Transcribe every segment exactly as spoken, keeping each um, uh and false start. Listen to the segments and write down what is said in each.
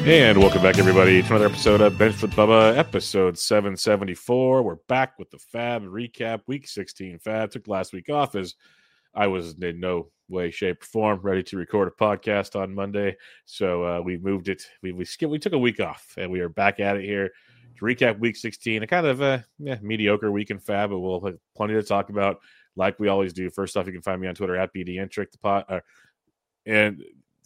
And welcome back, everybody, to another episode of Bench with Bubba, episode seven seventy-four. We're back with the Fab recap, week sixteen Fab. Took last week off as I was in no way, shape, or form ready to record a podcast on Monday. So uh, we moved it. We we, skipped, we took a week off, and we are back at it here to recap week sixteen. A kind of a yeah, mediocre week in Fab, but we'll have plenty to talk about like we always do. First off, you can find me on Twitter at B D Intric, the pot, uh, and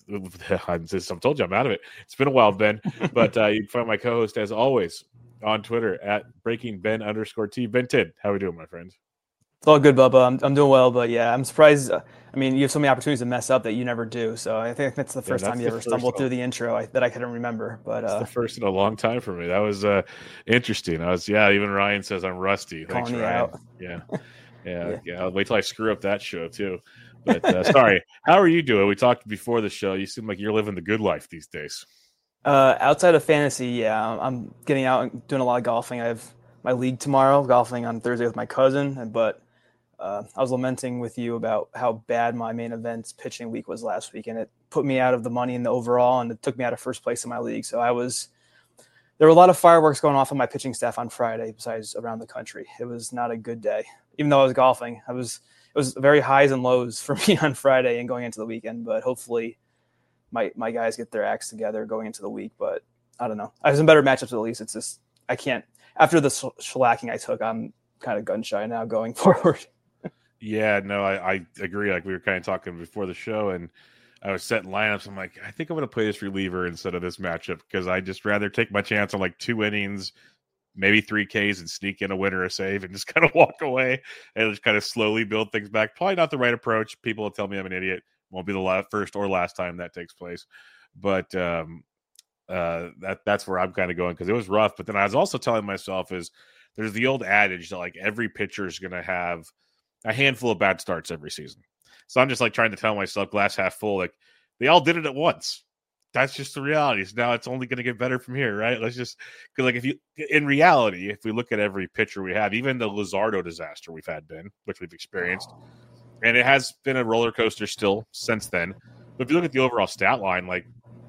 I've told you I'm out of it. It's been a while, Ben, but uh, you can find my co-host as always on Twitter at Breaking Ben underscore T. Ben Tid, how are we doing, my friend? It's all good, Bubba. I'm I'm doing well, but yeah, I'm surprised. Uh, I mean, you have so many opportunities to mess up that you never do. So I think that's the first yeah, that's time you ever stumbled through the intro I, that I couldn't remember. But uh, it's the first in a long time for me. That was uh, interesting. I was yeah. Even Ryan says I'm rusty. Thanks, Ryan. Out. Yeah. yeah, yeah, yeah. I'll wait till I screw up that show too. But uh, sorry, how are you doing? We talked before the show. You seem like you're living the good life these days. Uh, outside of fantasy, yeah, I'm getting out and doing a lot of golfing. I have my league tomorrow, golfing on Thursday with my cousin. But uh, I was lamenting with you about how bad my main events pitching week was last week, and it put me out of the money in the overall, and it took me out of first place in my league. So I was there were a lot of fireworks going off on my pitching staff on Friday, besides around the country. It was not a good day, even though I was golfing. I was. It was very highs and lows for me on Friday and going into the weekend, but hopefully my my guys get their acts together going into the week. But I don't know. I have some better matchups at least. It's just I can't – after the shellacking I took, I'm kind of gun shy now going forward. Yeah, no, I, I agree. Like we were kind of talking before the show, and I was setting lineups. I'm like, I think I'm going to play this reliever instead of this matchup because I just rather take my chance on like two innings – maybe three Ks and sneak in a win or a save and just kind of walk away and just kind of slowly build things back. Probably not the right approach. People will tell me I'm an idiot. Won't be the last, first or last time that takes place. But um, uh, that that's where I'm kind of going because it was rough. But then I was also telling myself is there's the old adage that like every pitcher is going to have a handful of bad starts every season. So I'm just like trying to tell myself glass half full, like they all did it at once. That's just the reality. So now it's only going to get better from here, right? Let's just because, like, if you in reality, if we look at every pitcher we have, even the Luzardo disaster we've had, Ben, which we've experienced, and it has been a roller coaster still since then. But if you look at the overall stat line, like,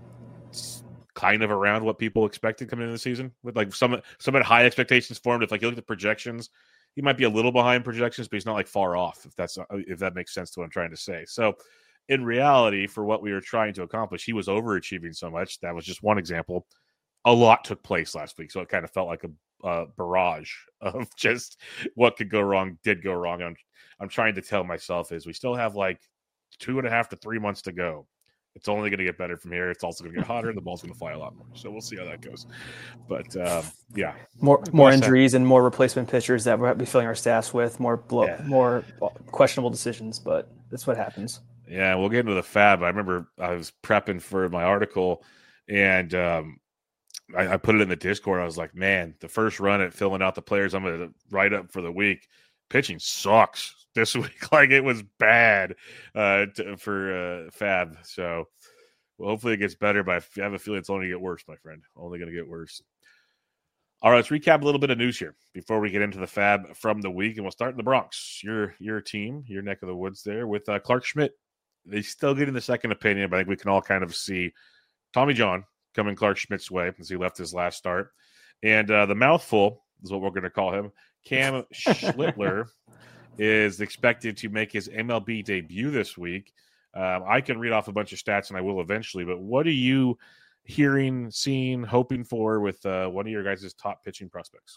it's kind of around what people expected coming into the season, with like some some had high expectations formed. If like you look at the projections, he might be a little behind projections, but he's not like far off. If that's if that makes sense to what I'm trying to say. So. In reality, for what we were trying to accomplish, he was overachieving so much. That was just one example. A lot took place last week, so it kind of felt like a, a barrage of just what could go wrong, did go wrong. I'm, I'm trying to tell myself is we still have like two and a half to three months to go. It's only going to get better from here. It's also going to get hotter, and the ball's going to fly a lot more. So we'll see how that goes. But um, yeah, more more injuries and more replacement pitchers that we'll be filling our staffs with. More blow, yeah. more questionable decisions, but that's what happens. Yeah, we'll get into the Fab. I remember I was prepping for my article, and um, I, I put it in the Discord. I was like, man, the first run at filling out the players I'm going to write up for the week, pitching sucks this week. Like, it was bad uh, to, for uh, Fab. So, well, hopefully it gets better, but I have a feeling it's only going to get worse, my friend. Only going to get worse. All right, let's recap a little bit of news here before we get into the Fab from the week, and we'll start in the Bronx. Your your team, your neck of the woods there with uh, Clark Schmidt. They still getting the second opinion, but I think we can all kind of see Tommy John coming Clark Schmidt's way as he left his last start. And uh, the mouthful is what we're going to call him. Cam Schlittler is expected to make his M L B debut this week. Um, I can read off a bunch of stats, and I will eventually, but what are you hearing, seeing, hoping for with uh, one of your guys' top pitching prospects?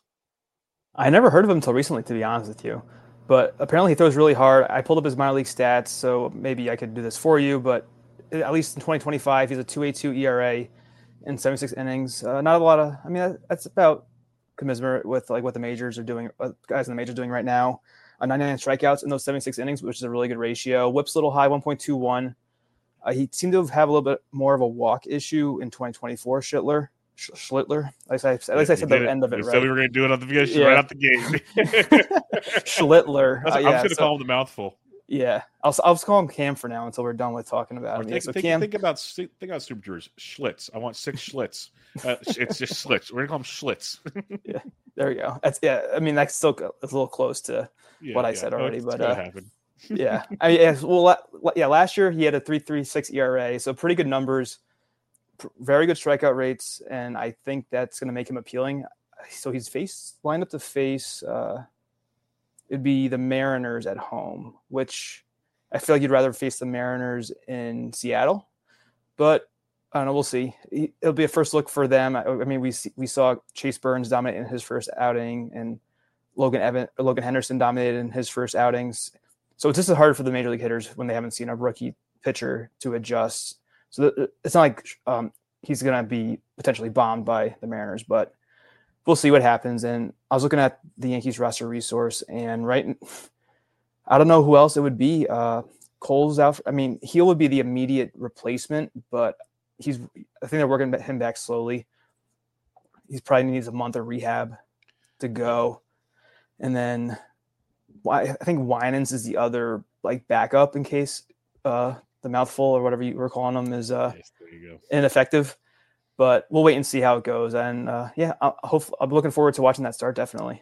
I never heard of him until recently, to be honest with you. But apparently he throws really hard. I pulled up his minor league stats, so maybe I could do this for you. But at least in twenty twenty-five, he's a two point eight two E R A in seventy-six innings. Uh, not a lot of – I mean, that's about commensurate with like what the majors are doing, uh, guys in the majors are doing right now. Uh, ninety-nine strikeouts in those seventy-six innings, which is a really good ratio. Whip's a little high, one point two one. Uh, he seemed to have a little bit more of a walk issue in twenty twenty-four, Schlittler. Schlittler. At least I, at least I said the it. end of it, we right? Said we were going to do it on the beginning, yeah. right out the gate. Schlittler. Uh, uh, yeah, I'm just going to so, call him the mouthful. Yeah, I'll I'll just call him Cam for now until we're done with talking about him. Think, yeah, so think, Cam, think about think about Super Brewers. Schlitz. I want six Schlitz. Uh, it's just Schlitz. We're going to call him Schlitz. Yeah, there we go. That's yeah. I mean, that's still it's a little close to yeah, what I yeah. said already, it's but gonna uh, happen. yeah. I mean, yeah, well, yeah. Last year he had a three point three six E R A, so pretty good numbers. very good strikeout rates, and I think that's going to make him appealing. So he's faced lined up to face uh, it'd be the Mariners at home, which I feel like you'd rather face the Mariners in Seattle, but I don't know. We'll see. It'll be a first look for them. I, I mean, we see, we saw Chase Burns dominate in his first outing, and Logan Evan, Logan Henderson dominated in his first outings. So it's just hard for the major league hitters when they haven't seen a rookie pitcher to adjust. So it's not like um, he's going to be potentially bombed by the Mariners, but we'll see what happens. And I was looking at the Yankees roster resource, and right, I don't know who else it would be. Uh, Cole's out. I mean, he would be the immediate replacement, but he's. I think they're working him back slowly. He's probably needs a month of rehab to go, and then I think Winans is the other like backup in case uh, the mouthful or whatever you were calling him is uh, yes, there you go. ineffective. But we'll wait and see how it goes. And uh, yeah, I hope I'm looking forward to watching that start. Definitely.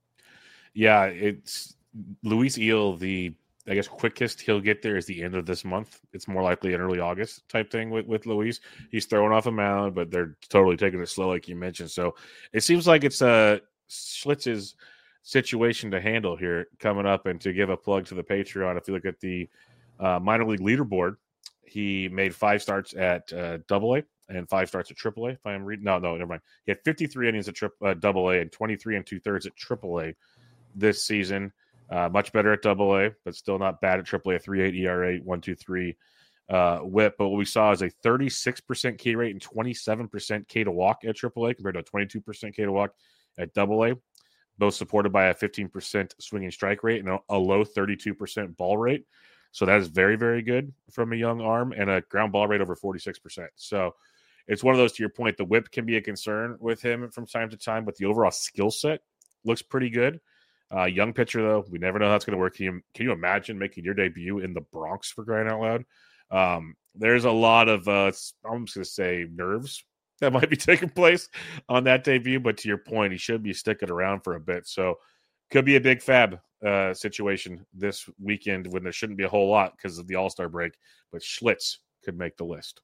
Yeah, it's Luis Eel. The I guess quickest he'll get there is the end of this month. It's more likely an early August type thing with, with Luis. He's throwing off a mound, but they're totally taking it slow, like you mentioned. So it seems like it's uh, Schlitz's situation to handle here coming up. And to give a plug to the Patreon, if you look at the uh, minor league leaderboard, he made five starts at uh, Double A and five starts at Triple A. If I'm reading, no, no, never mind. He had fifty-three innings at tri- uh, Double A and twenty-three and two thirds at Triple A this season. Uh, much better at Double A, but still not bad at Triple A. three point eight E R A, one point two three uh, whip. But what we saw is a thirty-six percent K rate and twenty-seven percent K to walk at Triple A compared to a twenty-two percent K to walk at Double A. Both supported by a fifteen percent swinging strike rate and a, a low thirty-two percent ball rate. So that is very, very good from a young arm, and a ground ball rate over forty-six percent. So it's one of those, to your point, the whip can be a concern with him from time to time, but the overall skill set looks pretty good. Uh, young pitcher, though, we never know how it's going to work. Can you, can you imagine making your debut in the Bronx, for crying out loud? Um, there's a lot of, uh, I'm just going to say, nerves that might be taking place on that debut. But to your point, he should be sticking around for a bit. So could be a big fab uh, situation this weekend when there shouldn't be a whole lot because of the All-Star break. But Schlitz could make the list.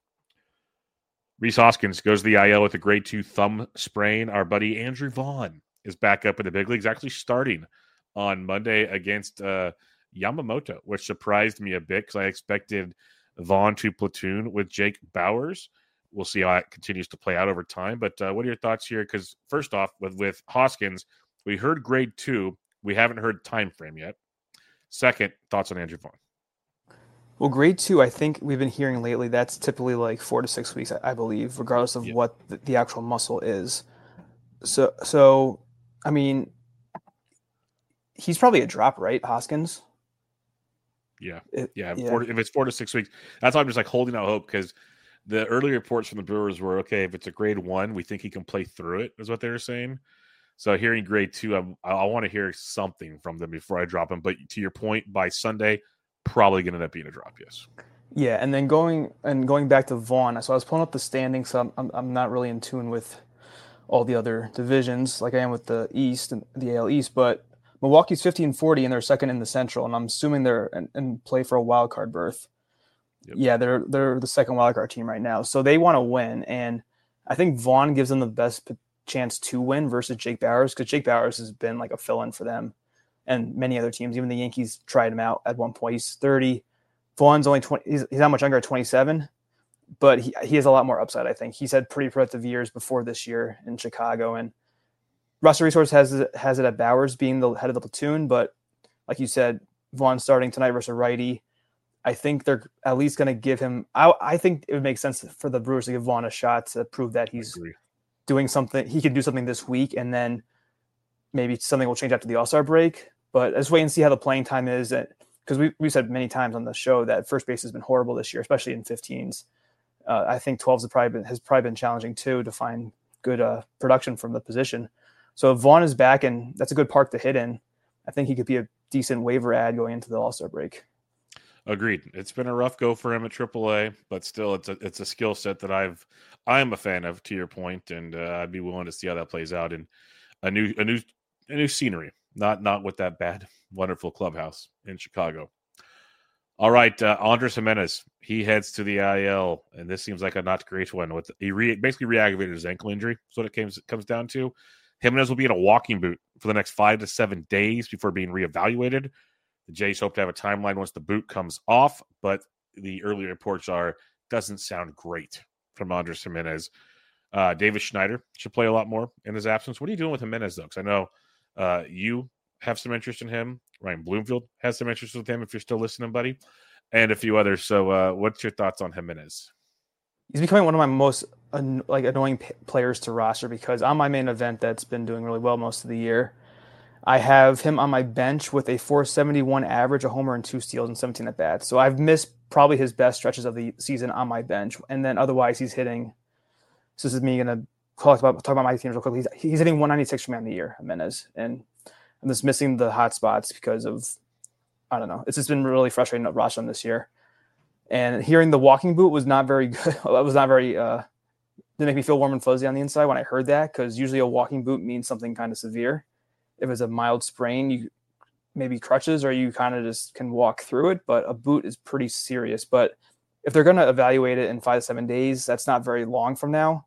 Rhys Hoskins goes to the I L with a grade two thumb sprain. Our buddy Andrew Vaughn is back up in the big leagues, actually starting on Monday against uh, Yamamoto, which surprised me a bit because I expected Vaughn to platoon with Jake Bauers. We'll see how it continues to play out over time. But uh, what are your thoughts here? Because first off, with, with Hoskins, we heard grade two. We haven't heard time frame yet. Second, thoughts on Andrew Vaughn? Well, grade two, I think we've been hearing lately, that's typically like four to six weeks, I believe, regardless of yep. what the, the actual muscle is. So, so I mean, he's probably a drop, right, Hoskins? Yeah, it, yeah. yeah. Four, if it's four to six weeks, that's why I'm just like holding out hope, because the early reports from the Brewers were, okay, if it's a grade one, we think he can play through it, is what they were saying. So hearing grade two, I, I want to hear something from them before I drop him. But to your point, by Sunday, probably going to end up being a drop, yes. Yeah, and then going and going back to Vaughn, so I was pulling up the standings, so I'm, I'm, I'm not really in tune with all the other divisions like I am with the East and the A L East, but Milwaukee's fifty and forty, and they're second in the Central, and I'm assuming they're in, in play for a wild card berth. Yep. Yeah, they're they're the second wild card team right now, so they want to win, and I think Vaughn gives them the best chance to win versus Jake Bauers, because Jake Bauers has been like a fill-in for them and many other teams. Even the Yankees tried him out at one point. He's thirty. Vaughn's only twenty. He's, he's not much younger at twenty-seven, but he he has a lot more upside, I think. He's had pretty productive years before this year in Chicago, and Roster Resource has it, has it at Bauers being the head of the platoon, but like you said, Vaughn starting tonight versus a righty. I think they're at least going to give him I, – I think it would make sense for the Brewers to give Vaughn a shot to prove that he's doing something – he can do something this week, and then maybe something will change after the All-Star break. But let's wait and see how the playing time is, because we, we've said many times on the show that first base has been horrible this year, especially in fifteens. Uh, I think twelves have probably been, has probably been challenging too to find good uh, production from the position. So if Vaughn is back, and that's a good park to hit in, I think he could be a decent waiver ad going into the All-Star break. Agreed. It's been a rough go for him at triple A, but still, it's a it's a skill set that I've I'm a fan of. To your point, and uh, I'd be willing to see how that plays out in a new a new a new scenery, not not with that bad, wonderful clubhouse in Chicago. All right, uh, Andres Jimenez. He heads to the I L, and this seems like a not great one. With he re- basically reactivated his ankle injury. That's what it comes comes down to. Jimenez will be in a walking boot for the next five to seven days before being reevaluated. The Jays hope to have a timeline once the boot comes off, but the early reports are doesn't sound great from Andres Jimenez. Uh, David Schneider should play a lot more in his absence. What are you doing with Jimenez, though? Because I know uh, you have some interest in him. Ryan Bloomfield has some interest with him if you're still listening, buddy, and a few others. So uh, what's your thoughts on Jimenez? He's becoming one of my most an- like annoying p- players to roster because on my main event that's been doing really well most of the year, I have him on my bench with a four seventy-one average, a homer and two steals and seventeen at bats. So I've missed probably his best stretches of the season on my bench. And then otherwise he's hitting, so this is me going to talk about, talk about my teams real quickly. He's, he's hitting one ninety-six for man of the year, Jimenez. And I'm just missing the hot spots because of, I don't know. It's just been really frustrating to roster him this year. And hearing the walking boot was not very good. It was not very, uh, didn't make me feel warm and fuzzy on the inside when I heard that, because usually a walking boot means something kind of severe. If it's a mild sprain, you maybe crutches or you kind of just can walk through it, but a boot is pretty serious. But if they're going to evaluate it in five to seven days, that's not very long from now.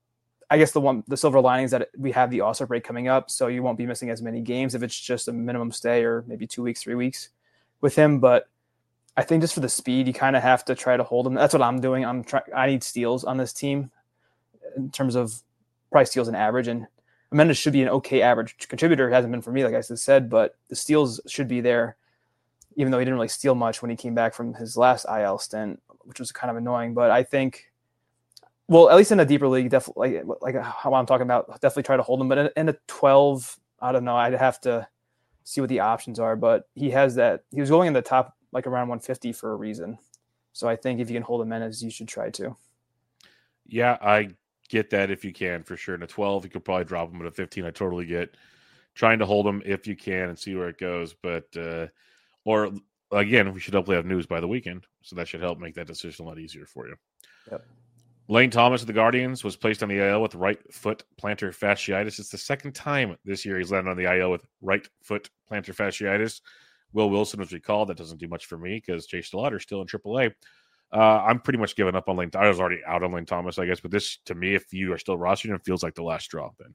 I guess the one, the silver lining is that we have the All-Star break coming up, so you won't be missing as many games if it's just a minimum stay or maybe two weeks, three weeks with him. But I think just for the speed, you kind of have to try to hold him. That's what I'm doing. I'm trying. I need steals on this team in terms of price steals and average. And Jimenez should be an okay average contributor. It hasn't been for me, like I just said, but the steals should be there, even though he didn't really steal much when he came back from his last I L stint, which was kind of annoying. But I think, well, at least in a deeper league, definitely like, like how I'm talking about, definitely try to hold him. But in, in a twelve, I don't know. I'd have to see what the options are. But he has that. He was going in the top, like around one fifty for a reason. So I think if you can hold Jimenez, you should try to. Yeah, I get that if you can, for sure. In a twelve, you could probably drop him at a fifteen. I totally get trying to hold him if you can and see where it goes. But, uh, or again, we should hopefully have news by the weekend. So that should help make that decision a lot easier for you. Yep. Lane Thomas of the Guardians was placed on the I L with right foot plantar fasciitis. It's the second time this year he's landed on the I L with right foot plantar fasciitis. Will Wilson was recalled. That doesn't do much for me because Jay Stellato is still in triple A. Uh, I'm pretty much giving up on Lane. I was already out on Lane Thomas, I guess. But this, to me, if you are still rostering him, feels like the last straw. Then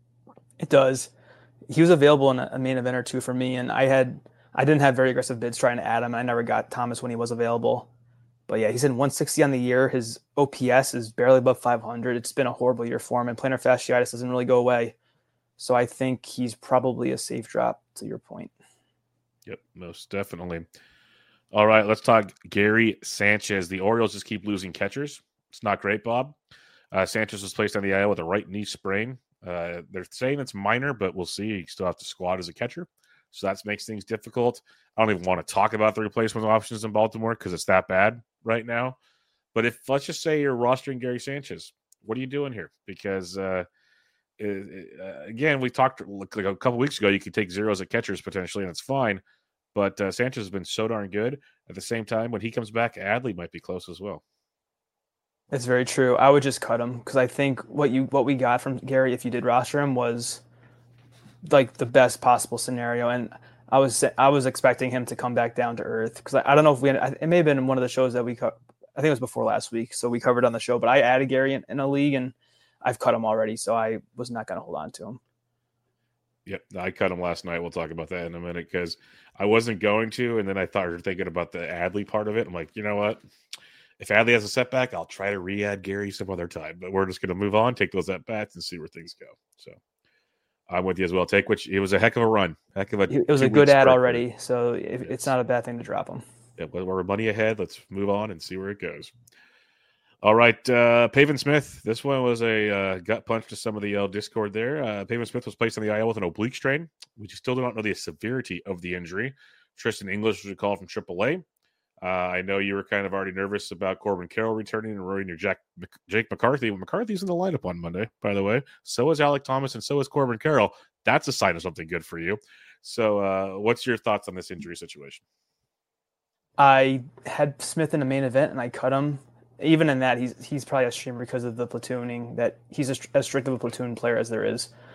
it does. He was available in a main event or two for me, and I had I didn't have very aggressive bids trying to add him. I never got Thomas when he was available. But yeah, he's in one sixty on the year. His O P S is barely above five hundred. It's been a horrible year for him, and plantar fasciitis doesn't really go away. So I think he's probably a safe drop, to your point. Yep, most definitely. All right, let's talk Gary Sanchez. The Orioles just keep losing catchers. It's not great, Bob. Uh, Sanchez was placed on the I L with a right knee sprain. Uh, they're saying it's minor, but we'll see. You still have to squad as a catcher. So that makes things difficult. I don't even want to talk about the replacement options in Baltimore because it's that bad right now. But if, let's just say you're rostering Gary Sanchez, what are you doing here? Because, uh, it, uh, again, we talked like a couple weeks ago, you could take zeros at catchers potentially, and it's fine. But uh, Sanchez has been so darn good. At the same time, when he comes back, Adley might be close as well. That's very true. I would just cut him because I think what you what we got from Gary, if you did roster him, was like the best possible scenario. And I was I was expecting him to come back down to earth because I, I don't know if we had, it may have been in one of the shows that we cut. I think it was before last week, so we covered on the show. But I added Gary in, in a league, and I've cut him already, so I was not going to hold on to him. Yep, I cut him last night. We'll talk about that in a minute because I wasn't going to, and then I thought thinking about the Adley part of it. I'm like, you know what? If Adley has a setback, I'll try to re-add Gary some other time. But we're just going to move on, take those at bats, and see where things go. So I'm with you as well. Take which it was a heck of a run, heck of a. It was a good ad already, there. So it, yes. It's not a bad thing to drop him. Yeah, we're money ahead. Let's move on and see where it goes. All right, uh, Pavin Smith. This one was a uh, gut punch to some of the uh, Discord there. Uh, Pavin Smith was placed on the I L with an oblique strain. We still do not know the severity of the injury. Tristan English was recalled from triple A. Uh, I know you were kind of already nervous about Corbin Carroll returning and ruining your Jack, Jake McCarthy. McCarthy's in the lineup on Monday, by the way. So is Alec Thomas, and so is Corbin Carroll. That's a sign of something good for you. So uh, what's your thoughts on this injury situation? I had Smith in the main event, and I cut him. Even in that, he's he's probably a streamer because of the platooning, that he's a, as strict of a platoon player as there is.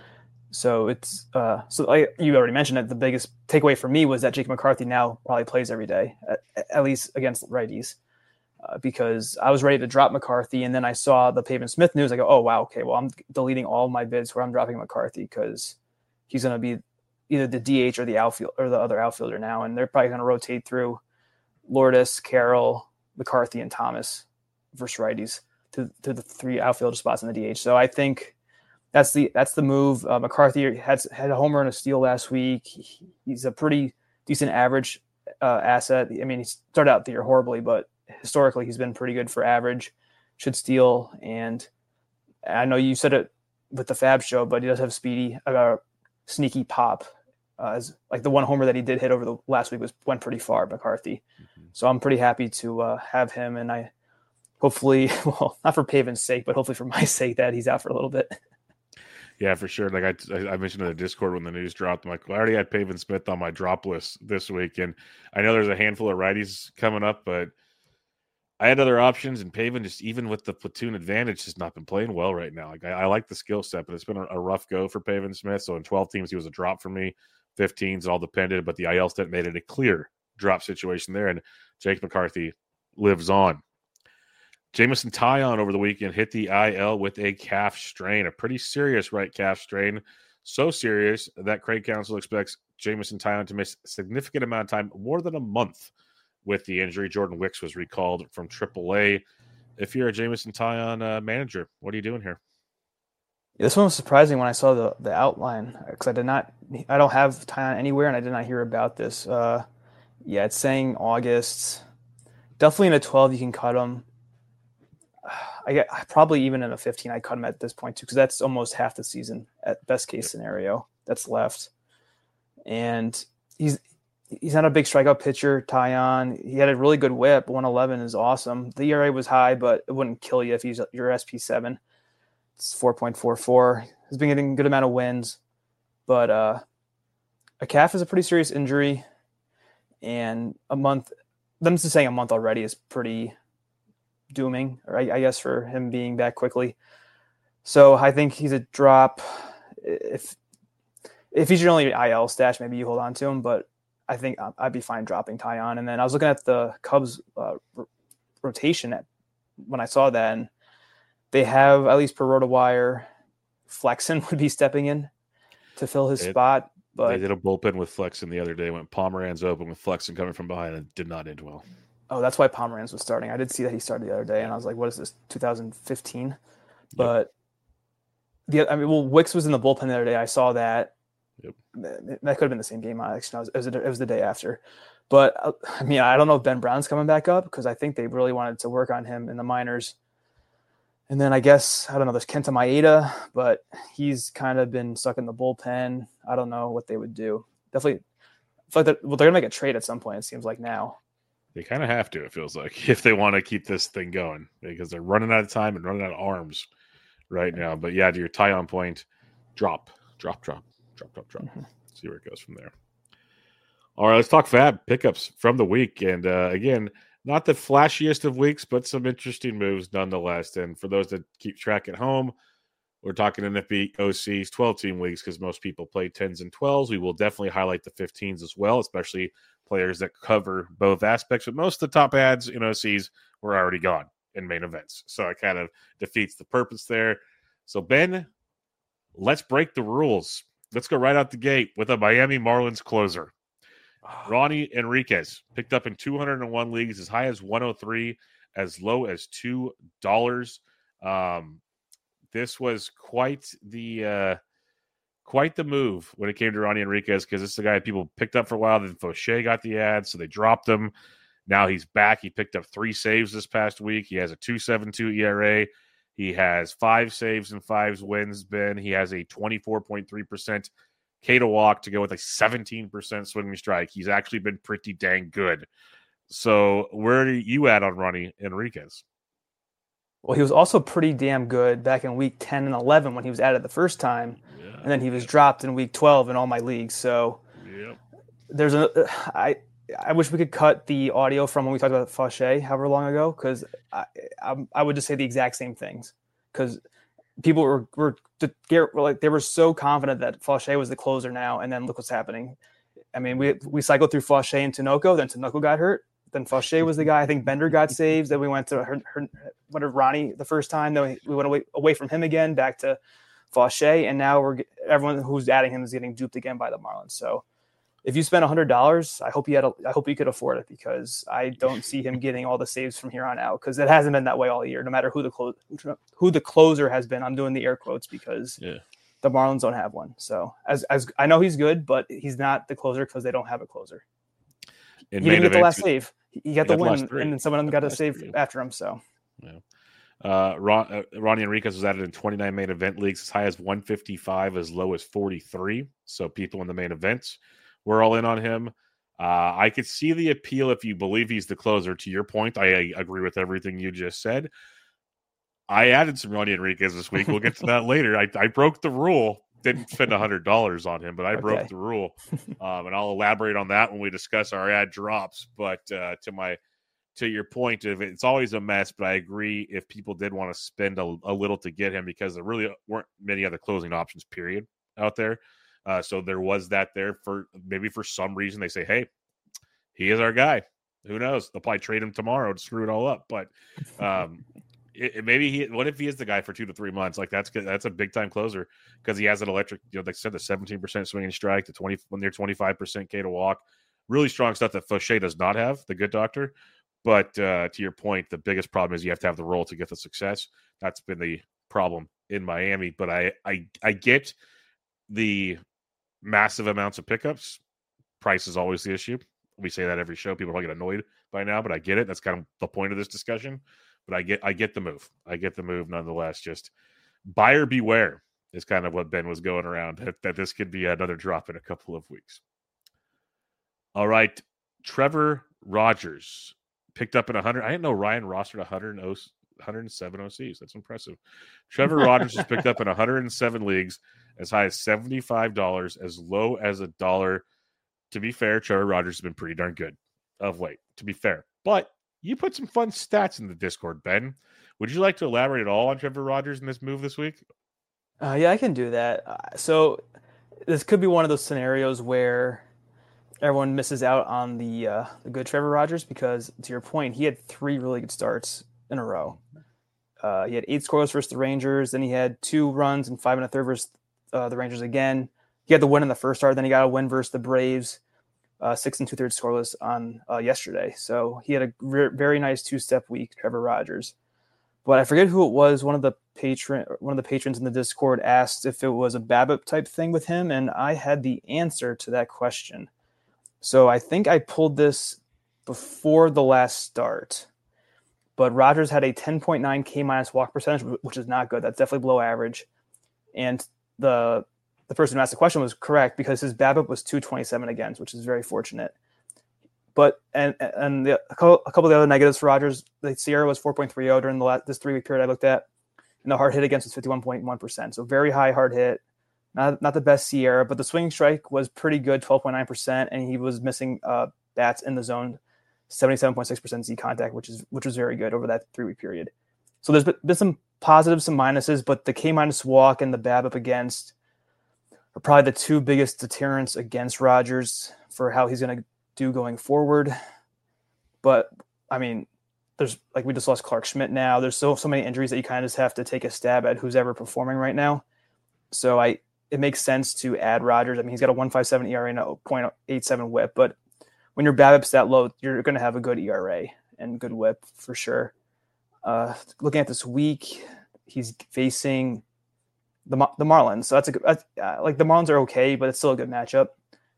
So it's uh, so like you already mentioned it. The biggest takeaway for me was that Jake McCarthy now probably plays every day, at, at least against righties, uh, because I was ready to drop McCarthy, and then I saw the Pavin Smith news. I go, oh wow, okay, well I'm deleting all my bids where I'm dropping McCarthy because he's going to be either the D H or the outfield or the other outfielder now, and they're probably going to rotate through Lourdes, Carroll, McCarthy, and Thomas versus righties to, to the three outfielder spots in the D H. So I think that's the that's the move. Uh, McCarthy had had a homer and a steal last week. He, he's a pretty decent average uh, asset. I mean, he started out the year horribly, but historically he's been pretty good for average. Should steal, and I know you said it with the Fab show, but he does have speedy, uh, sneaky pop. Uh, as like the one homer that he did hit over the last week was went pretty far, McCarthy. Mm-hmm. So I'm pretty happy to uh, have him, and I hopefully, well, not for Pavin's sake, but hopefully for my sake, that he's out for a little bit. Yeah, for sure. Like I, I mentioned in the Discord when the news dropped, I'm like, well, I already had Pavin Smith on my drop list this week, and I know there's a handful of righties coming up, but I had other options, and Pavin, just even with the platoon advantage, has not been playing well right now. Like I, I like the skill set, but it's been a, a rough go for Pavin Smith. So in twelve teams, he was a drop for me. fifteens all depended, but the I L stat made it a clear drop situation there, and Jake McCarthy lives on. Jameson Taillon over the weekend hit the I L with a calf strain, a pretty serious right calf strain. So serious that Craig Counsell expects Jameson Taillon to miss a significant amount of time, more than a month, with the injury. Jordan Wicks was recalled from triple A. If you're a Jameson Taillon uh, manager, what are you doing here? Yeah, this one was surprising when I saw the, the outline, because I did not, I don't have Taillon anywhere, and I did not hear about this. Uh, yeah, it's saying August. Definitely in a twelve, you can cut him. I get probably even in a fifteen, I cut him at this point too, because that's almost half the season at best case scenario that's left. And he's he's not a big strikeout pitcher, Taillon. He had a really good whip. one eleven is awesome. The E R A was high, but it wouldn't kill you if he's your S P seven. It's four point four four. He's been getting a good amount of wins, but uh, a calf is a pretty serious injury, and a month. Them just saying a month already is pretty dooming, or I, I guess for him being back quickly. So I think he's a drop. If if he's your only I L stash, maybe you hold on to him, but I think I'd be fine dropping Taillon. And then I was looking at the Cubs uh, r- rotation at, when I saw that, and they have, at least per RotoWire, Flexen would be stepping in to fill his it, spot. But they did a bullpen with Flexen the other day when Pomeranz open with Flexen coming from behind, and did not end well. Oh, that's why Pomeranz was starting. I did see that he started the other day, and I was like, what is this, two thousand fifteen? Yep. But the I mean, well, Wicks was in the bullpen the other day. I saw that. Yep. That could have been the same game. Actually, it was, it was the day after. But, I mean, I don't know if Ben Brown's coming back up, because I think they really wanted to work on him in the minors. And then I guess, I don't know, there's Kenta Maeda, but he's kind of been stuck in the bullpen. I don't know what they would do. Definitely, I feel like they're, well, they're going to make a trade at some point, it seems like now. They kind of have to, it feels like, if they want to keep this thing going, because they're running out of time and running out of arms right now. But yeah, to your Taillon point, drop, drop, drop, drop, drop, drop. Mm-hmm. See where it goes from there. All right, let's talk Fab pickups from the week. And uh, again, not the flashiest of weeks, but some interesting moves nonetheless. And for those that keep track at home, we're talking N F B O Cs, twelve-team leagues, because most people play tens and twelves. We will definitely highlight the fifteens as well, especially players that cover both aspects. But most of the top ads in O Cs were already gone in main events. So it kind of defeats the purpose there. So, Ben, let's break the rules. Let's go right out the gate with a Miami Marlins closer. Ronnie Enriquez, picked up in two hundred one leagues, as high as one oh three, as low as two dollars. Um, this was quite the uh, quite the move when it came to Ronnie Enriquez, because this is the guy people picked up for a while. Then Fauché got the ad, so they dropped him. Now he's back. He picked up three saves this past week. He has a two point seven two E R A. He has five saves and five wins, Ben. He has a twenty-four point three percent K to walk to go with a seventeen percent swinging strike. He's actually been pretty dang good. So where are you at on Ronnie Enriquez? Well, he was also pretty damn good back in week ten and eleven when he was added the first time. Yeah, and then he was yeah. dropped in week twelve in all my leagues. So yep. there's a, I, I wish we could cut the audio from when we talked about Fauché however long ago, because I, I, I would just say the exact same things. Because people were were, were like they were so confident that Fauché was the closer now, and then look what's happening. I mean, we we cycled through Fauché and Tinoco, then Tinoco got hurt, then Fauché was the guy. I think Bender got saves. Then we went to her, her went to Ronnie the first time. Then we went away away from him again, back to Fauché, and now we're everyone who's adding him is getting duped again by the Marlins. So if you spend a hundred dollars, I hope you had a, I hope you could afford it, because I don't see him getting all the saves from here on out, because it hasn't been that way all year. No matter who the clo- who the closer has been, I'm doing the air quotes because yeah. the Marlins don't have one. So as as I know he's good, but he's not the closer because they don't have a closer. In he didn't get the last he, save. He got he the got win, the and then someone got a save three. after him. So yeah. Uh, Ron, uh, Ronnie Enriquez was added in twenty-nine main event leagues, as high as one fifty-five, as low as forty-three. So people in the main events were all in on him. Uh, I could see the appeal if you believe he's the closer. To your point, I, I agree with everything you just said. I added some Ronnie Enriquez this week. We'll get to that later. I, I broke the rule. Didn't spend one hundred dollars on him, but I okay. broke the rule. Um, and I'll elaborate on that when we discuss our ad drops. But uh, to my to your point, of it's always a mess, but I agree if people did want to spend a, a little to get him, because there really weren't many other closing options, period, out there. Uh, so there was that there for maybe for some reason they say, hey, he is our guy. Who knows? They'll probably trade him tomorrow to screw it all up. But um, it, it maybe he. What if he is the guy for two to three months? Like that's that's a big time closer, because he has an electric. You know, like I said, the seventeen percent swinging strike, the twenty when they're twenty five percent K to walk, really strong stuff that Fauché does not have. The good doctor. But uh, to your point, the biggest problem is you have to have the role to get the success. That's been the problem in Miami. But I I I get the massive amounts of pickups. Price is always the issue. We say that every show. People probably get annoyed by now, but I get it. That's kind of the point of this discussion. But I get I get the move. I get the move nonetheless. Just buyer beware is kind of what Ben was going around, that, that this could be another drop in a couple of weeks. All right. Trevor Rogers picked up in one hundred. I didn't know Ryan rostered one hundred, one hundred seven O Cs. That's impressive. Trevor Rogers was picked up in one hundred seven leagues, as high as seventy-five dollars, as low as a dollar. To be fair, Trevor Rogers has been pretty darn good of late, to be fair. But you put some fun stats in the Discord, Ben. Would you like to elaborate at all on Trevor Rogers in this move this week? Uh, yeah, I can do that. Uh, so this could be one of those scenarios where everyone misses out on the uh, the good Trevor Rogers, because, to your point, he had three really good starts in a row. Uh, he had eight scoreless versus the Rangers, then he had two runs and five and a third versus uh, the Rangers again. He had the win in the first start, then he got a win versus the Braves, uh, six and two thirds scoreless on uh, yesterday. So he had a re- very nice two step week, Trevor Rogers. But I forget who it was. One of the patron, one of the patrons in the Discord asked if it was a BABIP type thing with him, and I had the answer to that question. So I think I pulled this before the last start, but Rogers had a ten point nine K minus walk percentage, which is not good. That's definitely below average. And the the person who asked the question was correct, because his BABIP was two twenty-seven against, which is very fortunate. But and and the, a, couple, a couple of the other negatives for Rogers, the Sierra was four point three oh during the last, this three week period I looked at, and the hard hit against was fifty-one point one percent. So very high hard hit. Not not the best Sierra, but the swinging strike was pretty good, twelve point nine percent, and he was missing uh, bats in the zone, seventy-seven point six percent Z contact, which is which was very good over that three week period. So there's been some positives, some minuses, but the K minus walk and the BABIP against are probably the two biggest deterrents against Rogers for how he's going to do going forward. But I mean, there's like we just lost Clark Schmidt now. There's so so many injuries that you kind of just have to take a stab at who's ever performing right now. So I. It makes sense to add Rogers. I mean, he's got a one point five seven E R A and a zero point eight seven whip, but when your BABIP's that low, you're going to have a good E R A and good whip for sure. Uh, looking at this week, he's facing the the Marlins. So that's a good, uh, like the Marlins are okay, but it's still a good matchup.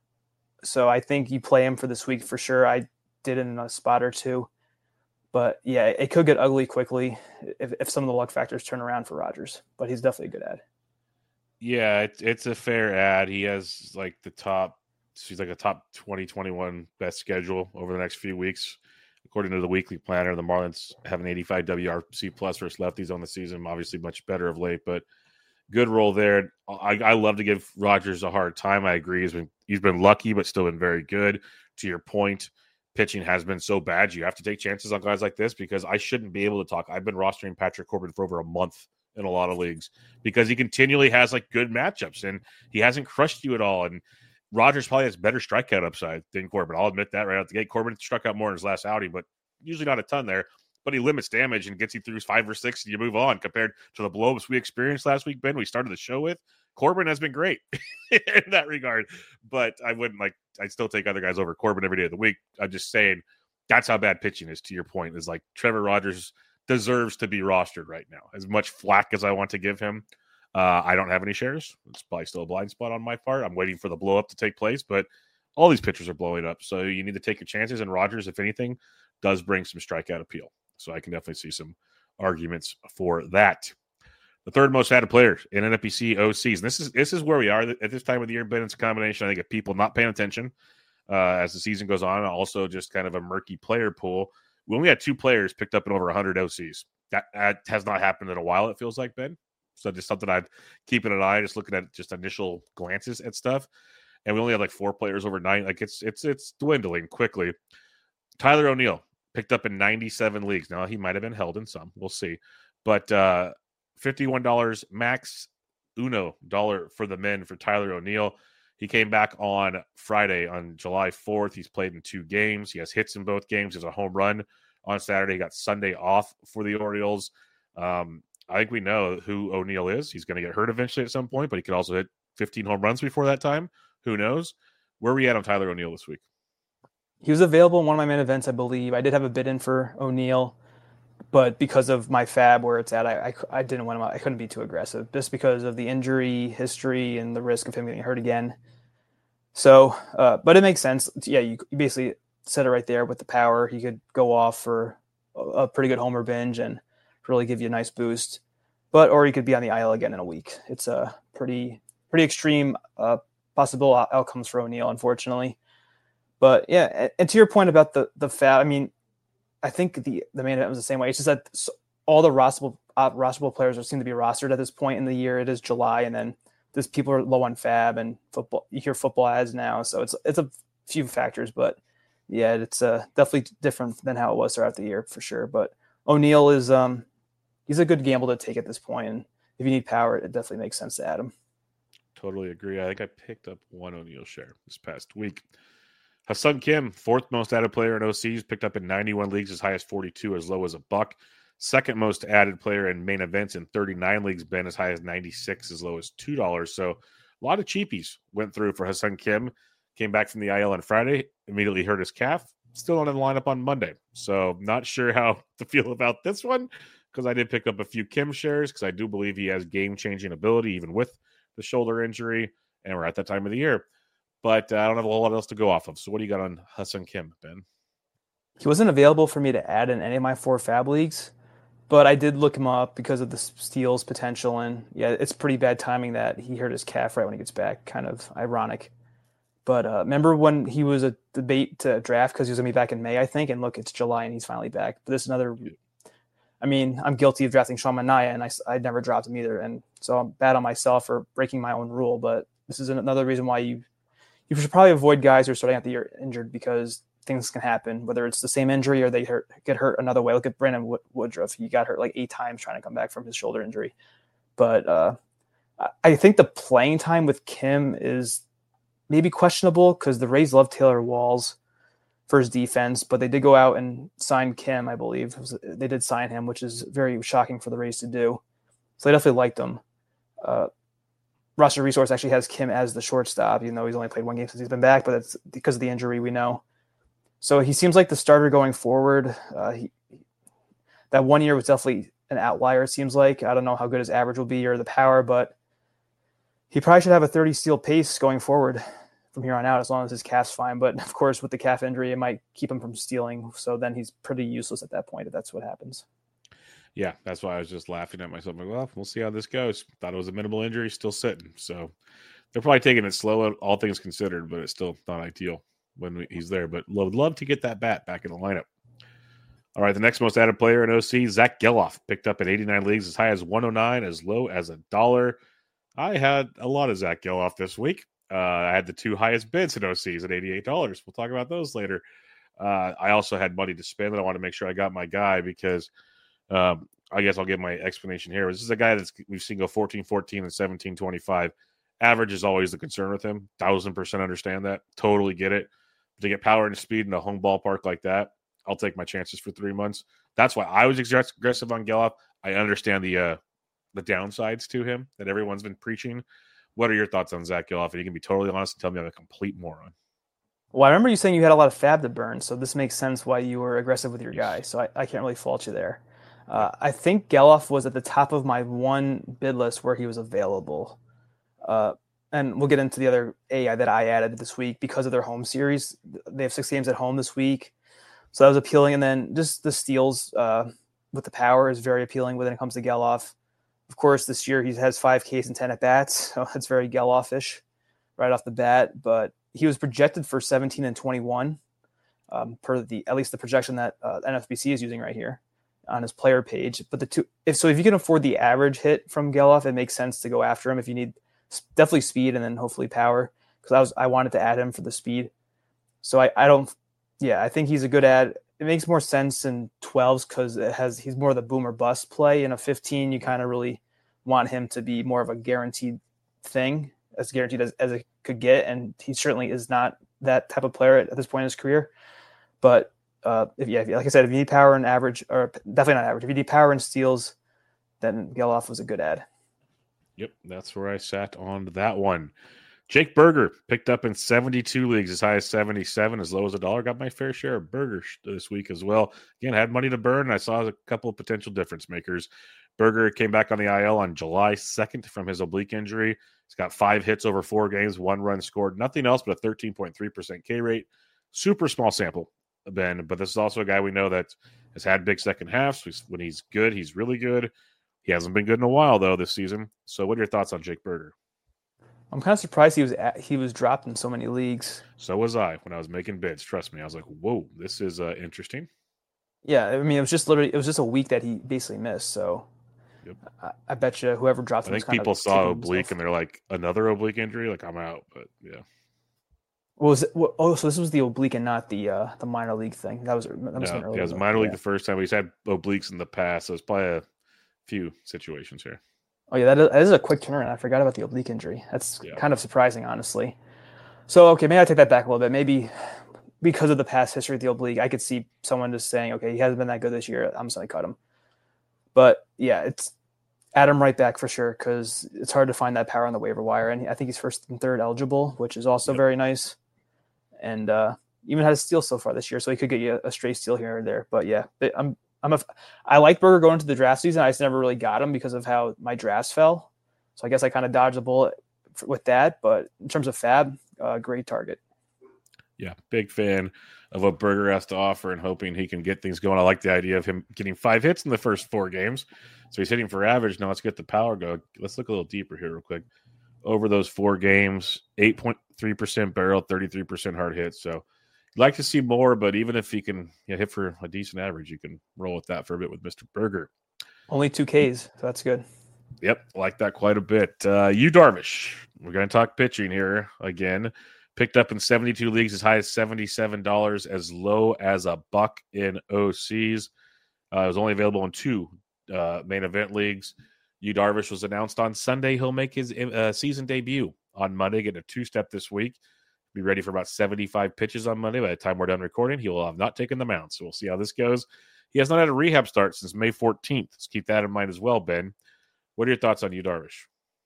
So I think you play him for this week for sure. I did it in a spot or two, but yeah, it could get ugly quickly if, if some of the luck factors turn around for Rogers, but he's definitely a good ad. Yeah, it's it's a fair ad. He has like the top, he's like a top twenty, twenty-one best schedule over the next few weeks. According to the weekly planner, the Marlins have an eighty-five W R C plus versus lefties on the season. Obviously much better of late, but good role there. I, I love to give Rogers a hard time. I agree. He's been, he's been lucky, but still been very good. To your point, pitching has been so bad. You have to take chances on guys like this, because I shouldn't be able to talk. I've been rostering Patrick Corbin for over a month in a lot of leagues because he continually has like good matchups and he hasn't crushed you at all. And Rodgers probably has better strikeout upside than Corbin. I'll admit that right out the gate. Corbin struck out more in his last outing, but usually not a ton there. But he limits damage and gets you through five or six, and you move on. Compared to the blow-ups we experienced last week, Ben, we started the show with, Corbin has been great in that regard. But I wouldn't like. I'd still take other guys over Corbin every day of the week. I'm just saying that's how bad pitching is. To your point, is like Trevor Rogers deserves to be rostered right now. As much flack as I want to give him. Uh, I don't have any shares. It's probably still a blind spot on my part. I'm waiting for the blow up to take place, but all these pitchers are blowing up. So you need to take your chances. And Rodgers, if anything, does bring some strikeout appeal. So I can definitely see some arguments for that. The third most added player in N F B C O Cs. And this is this is where we are at this time of the year. Ben, it's a combination, I think, of people not paying attention uh, as the season goes on, and also just kind of a murky player pool. We only had two players picked up in over one hundred O Cs. That, that has not happened in a while, it feels like, Ben. So just something I'd keeping an eye, just looking at just initial glances at stuff. And we only have like four players overnight. Like it's it's it's dwindling quickly. Tyler O'Neill picked up in ninety-seven leagues. Now he might have been held in some. We'll see. But uh, fifty-one dollars max uno dollar for the men for Tyler O'Neill. He came back on Friday on July fourth. He's played in two games. He has hits in both games. He has a home run on Saturday. He got Sunday off for the Orioles. Um, I think we know who O'Neill is. He's going to get hurt eventually at some point, but he could also hit fifteen home runs before that time. Who knows? Where are we at on Tyler O'Neill this week? He was available in one of my main events, I believe. I did have a bid in for O'Neill, but because of my fab where it's at, I, I, I didn't want him. I couldn't be too aggressive just because of the injury history and the risk of him getting hurt again. So, uh, but it makes sense. Yeah, you, you basically said it right there with the power. He could go off for a, a pretty good homer binge and really give you a nice boost. But or he could be on the I L again in a week. It's a pretty pretty extreme uh, possible outcomes for O'Neill, unfortunately. But yeah, and to your point about the the fab, I mean, I think the the main event was the same way. It's just that all the rosterable uh, rosterable players are seem to be rostered at this point in the year. It is July, and then there's people are low on fab and football. You hear football ads now, so it's it's a few factors. But yeah, it's uh, definitely different than how it was throughout the year for sure. But O'Neill is um he's a good gamble to take at this point, and if you need power, it definitely makes sense to add him. Totally agree. I think I picked up one O'Neill share this past week. Ha-Seong Kim, fourth most added player in O Cs, picked up in ninety-one leagues, as high as forty-two, as low as a buck. Second most added player in main events in thirty-nine leagues, been as high as ninety-six, as low as two dollars. So a lot of cheapies went through for Ha-Seong Kim. Came back from the I L on Friday, immediately hurt his calf. Still not in the lineup on Monday. So not sure how to feel about this one, because I did pick up a few Kim shares, because I do believe he has game-changing ability, even with the shoulder injury, and we're at that time of the year. But uh, I don't have a whole lot else to go off of. So what do you got on Ha-Seong Kim, Ben? He wasn't available for me to add in any of my four fab leagues, but I did look him up because of the steals potential. And yeah, it's pretty bad timing that he hurt his calf right when he gets back. Kind of ironic. But uh, remember when he was a debate to draft because he was going to be back in May, I think. And look, it's July and he's finally back. But this is another. I mean, I'm guilty of drafting Sean Manaea, and I, I never dropped him either. And so I'm bad on myself for breaking my own rule. But this is another reason why you. You should probably avoid guys who are starting out the year injured because things can happen, whether it's the same injury or they hurt, get hurt another way. Look at Brandon Woodruff. He got hurt like eight times trying to come back from his shoulder injury. But uh, I think the playing time with Kim is maybe questionable because the Rays love Taylor Walls for his defense, but they did go out and sign Kim, I believe. Was, they did sign him, which is very shocking for the Rays to do. So they definitely liked him. Uh, Roster Resource actually has Kim as the shortstop, even though he's only played one game since he's been back, but it's because of the injury we know. So he seems like the starter going forward. Uh, he, that one year was definitely an outlier, it seems like. I don't know how good his average will be or the power, but he probably should have a thirty steal pace going forward from here on out as long as his calf's fine. But, of course, with the calf injury, it might keep him from stealing. So then he's pretty useless at that point if that's what happens. Yeah, that's why I was just laughing at myself. Like, well, we'll see how this goes. Thought it was a minimal injury, still sitting. So they're probably taking it slow, all things considered, but it's still not ideal when he's there. But would love to get that bat back in the lineup. All right, the next most added player in O C, Zach Geloff, picked up in eighty-nine leagues, as high as one oh nine, as low as a dollar. I had a lot of Zach Geloff this week. Uh, I had the two highest bids in O Cs at eighty-eight dollars. We'll talk about those later. Uh, I also had money to spend, and I want to make sure I got my guy because – Um, I guess I'll give my explanation here. This is a guy that's we've seen go fourteen fourteen and seventeen twenty-five. Average is always the concern with him. Thousand percent understand that. Totally get it. But to get power and speed in a home ballpark like that, I'll take my chances for three months. That's why I was aggressive on Geloff. I understand the uh, the downsides to him that everyone's been preaching. What are your thoughts on Zach Geloff? And you can be totally honest and tell me I'm a complete moron. Well, I remember you saying you had a lot of fab to burn, so this makes sense why you were aggressive with your guy. So I, I can't really fault you there. Uh, I think Geloff was at the top of my one bid list where he was available. Uh, and we'll get into the other A I that I added this week because of their home series. They have six games at home this week. So that was appealing. And then just the steals uh, with the power is very appealing when it comes to Geloff. Of course, this year he has five Ks and ten at-bats, so that's very Geloff-ish right off the bat. But he was projected for seventeen and twenty-one um, per the at least the projection that uh, N F B C is using right here on his player page. But the two, if so, if you can afford the average hit from Geloff, it makes sense to go after him. If you need definitely speed and then hopefully power, because I was I wanted to add him for the speed. So I, I don't, yeah, I think he's a good ad. It makes more sense in twelves because it has he's more of the boom or bust play. In a fifteen, you kind of really want him to be more of a guaranteed thing, as guaranteed as, as it could get, and he certainly is not that type of player at, at this point in his career. But uh, if yeah, if, like I said, if you need power and average, or definitely not average, if you need power and steals, then Geloff was a good ad. Yep, that's where I sat on that one. Jake Burger picked up in seventy-two leagues, as high as seventy-seven, as low as a dollar. Got my fair share of Burger this week as well. Again, had money to burn, and I saw a couple of potential difference makers. Burger came back on the I L on July second from his oblique injury. He's got five hits over four games, one run scored, nothing else but a thirteen point three percent K rate. Super small sample, Ben, but this is also a guy we know that has had big second halves. When he's good, he's really good. He hasn't been good in a while, though, this season. So what are your thoughts on Jake Burger? I'm kind of surprised he was at, he was dropped in so many leagues. So was I when I was making bids. Trust me, I was like, "Whoa, this is uh, interesting." Yeah, I mean, it was just literally it was just a week that he basically missed. So, yep. I, I bet you whoever dropped him. I think people saw oblique and they're like, "Another oblique injury?" Like, I'm out. But yeah. What was it? What, oh, so this was the oblique and not the uh, the minor league thing. That was that was no, yeah, it was minor league yeah. the first time. He's had obliques in the past, so it's probably a few situations here. Oh, yeah, that is, that is a quick turnaround. I forgot about the oblique injury. That's yeah. kind of surprising, honestly. So, okay, maybe I take that back a little bit. Maybe because of the past history of the oblique, I could see someone just saying, okay, he hasn't been that good this year. I'm just going to cut him. But, yeah, it's add him right back for sure because it's hard to find that power on the waiver wire. And I think he's first and third eligible, which is also yep. very nice. And uh, even had a steal so far this year, so he could get you a, a straight steal here or there. But, yeah, I'm – I'm a, I like Burger going into the draft season. I just never really got him because of how my drafts fell. So I guess I kind of dodged the bullet with that. But in terms of fab, uh, great target. Yeah, big fan of what Burger has to offer and hoping he can get things going. I like the idea of him getting five hits in the first four games. So he's hitting for average. Now let's get the power go. Let's look a little deeper here real quick. Over those four games, eight point three percent barrel, thirty-three percent hard hits. So like to see more, but even if he can you know, hit for a decent average, you can roll with that for a bit with Mister Burger. Only two Ks, so that's good. Yep, like that quite a bit. Uh, Yu Darvish, we're going to talk pitching here again. Picked up in seventy-two leagues, as high as seventy-seven dollars, as low as a buck in O Cs. Uh, it was only available in two uh, main event leagues. Yu Darvish was announced on Sunday. He'll make his uh, season debut on Monday, get a two-step this week. Be ready for about seventy-five pitches on Monday. By the time we're done recording, he will have not taken the mound. So we'll see how this goes. He has not had a rehab start since May fourteenth. Let's keep that in mind as well, Ben. What are your thoughts on Yu Darvish?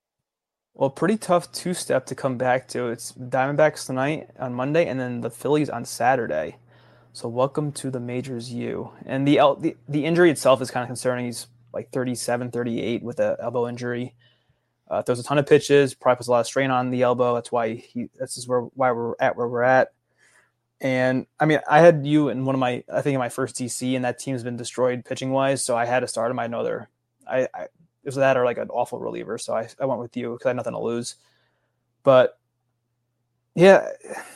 Well, pretty tough two-step to come back to. It's Diamondbacks tonight on Monday, and then the Phillies on Saturday. So welcome to the majors, Yu. And the the, the injury itself is kind of concerning. He's like thirty-seven, thirty-eight with an elbow injury. Uh, throws a ton of pitches, probably puts a lot of strain on the elbow. That's why he. This is where why we're at where we're at. And I mean, I had you in one of my, I think in my first D C, and that team's been destroyed pitching wise. So I had to start him. I know they're, I, I it was that or like an awful reliever. So I, I went with you because I had nothing to lose. But yeah,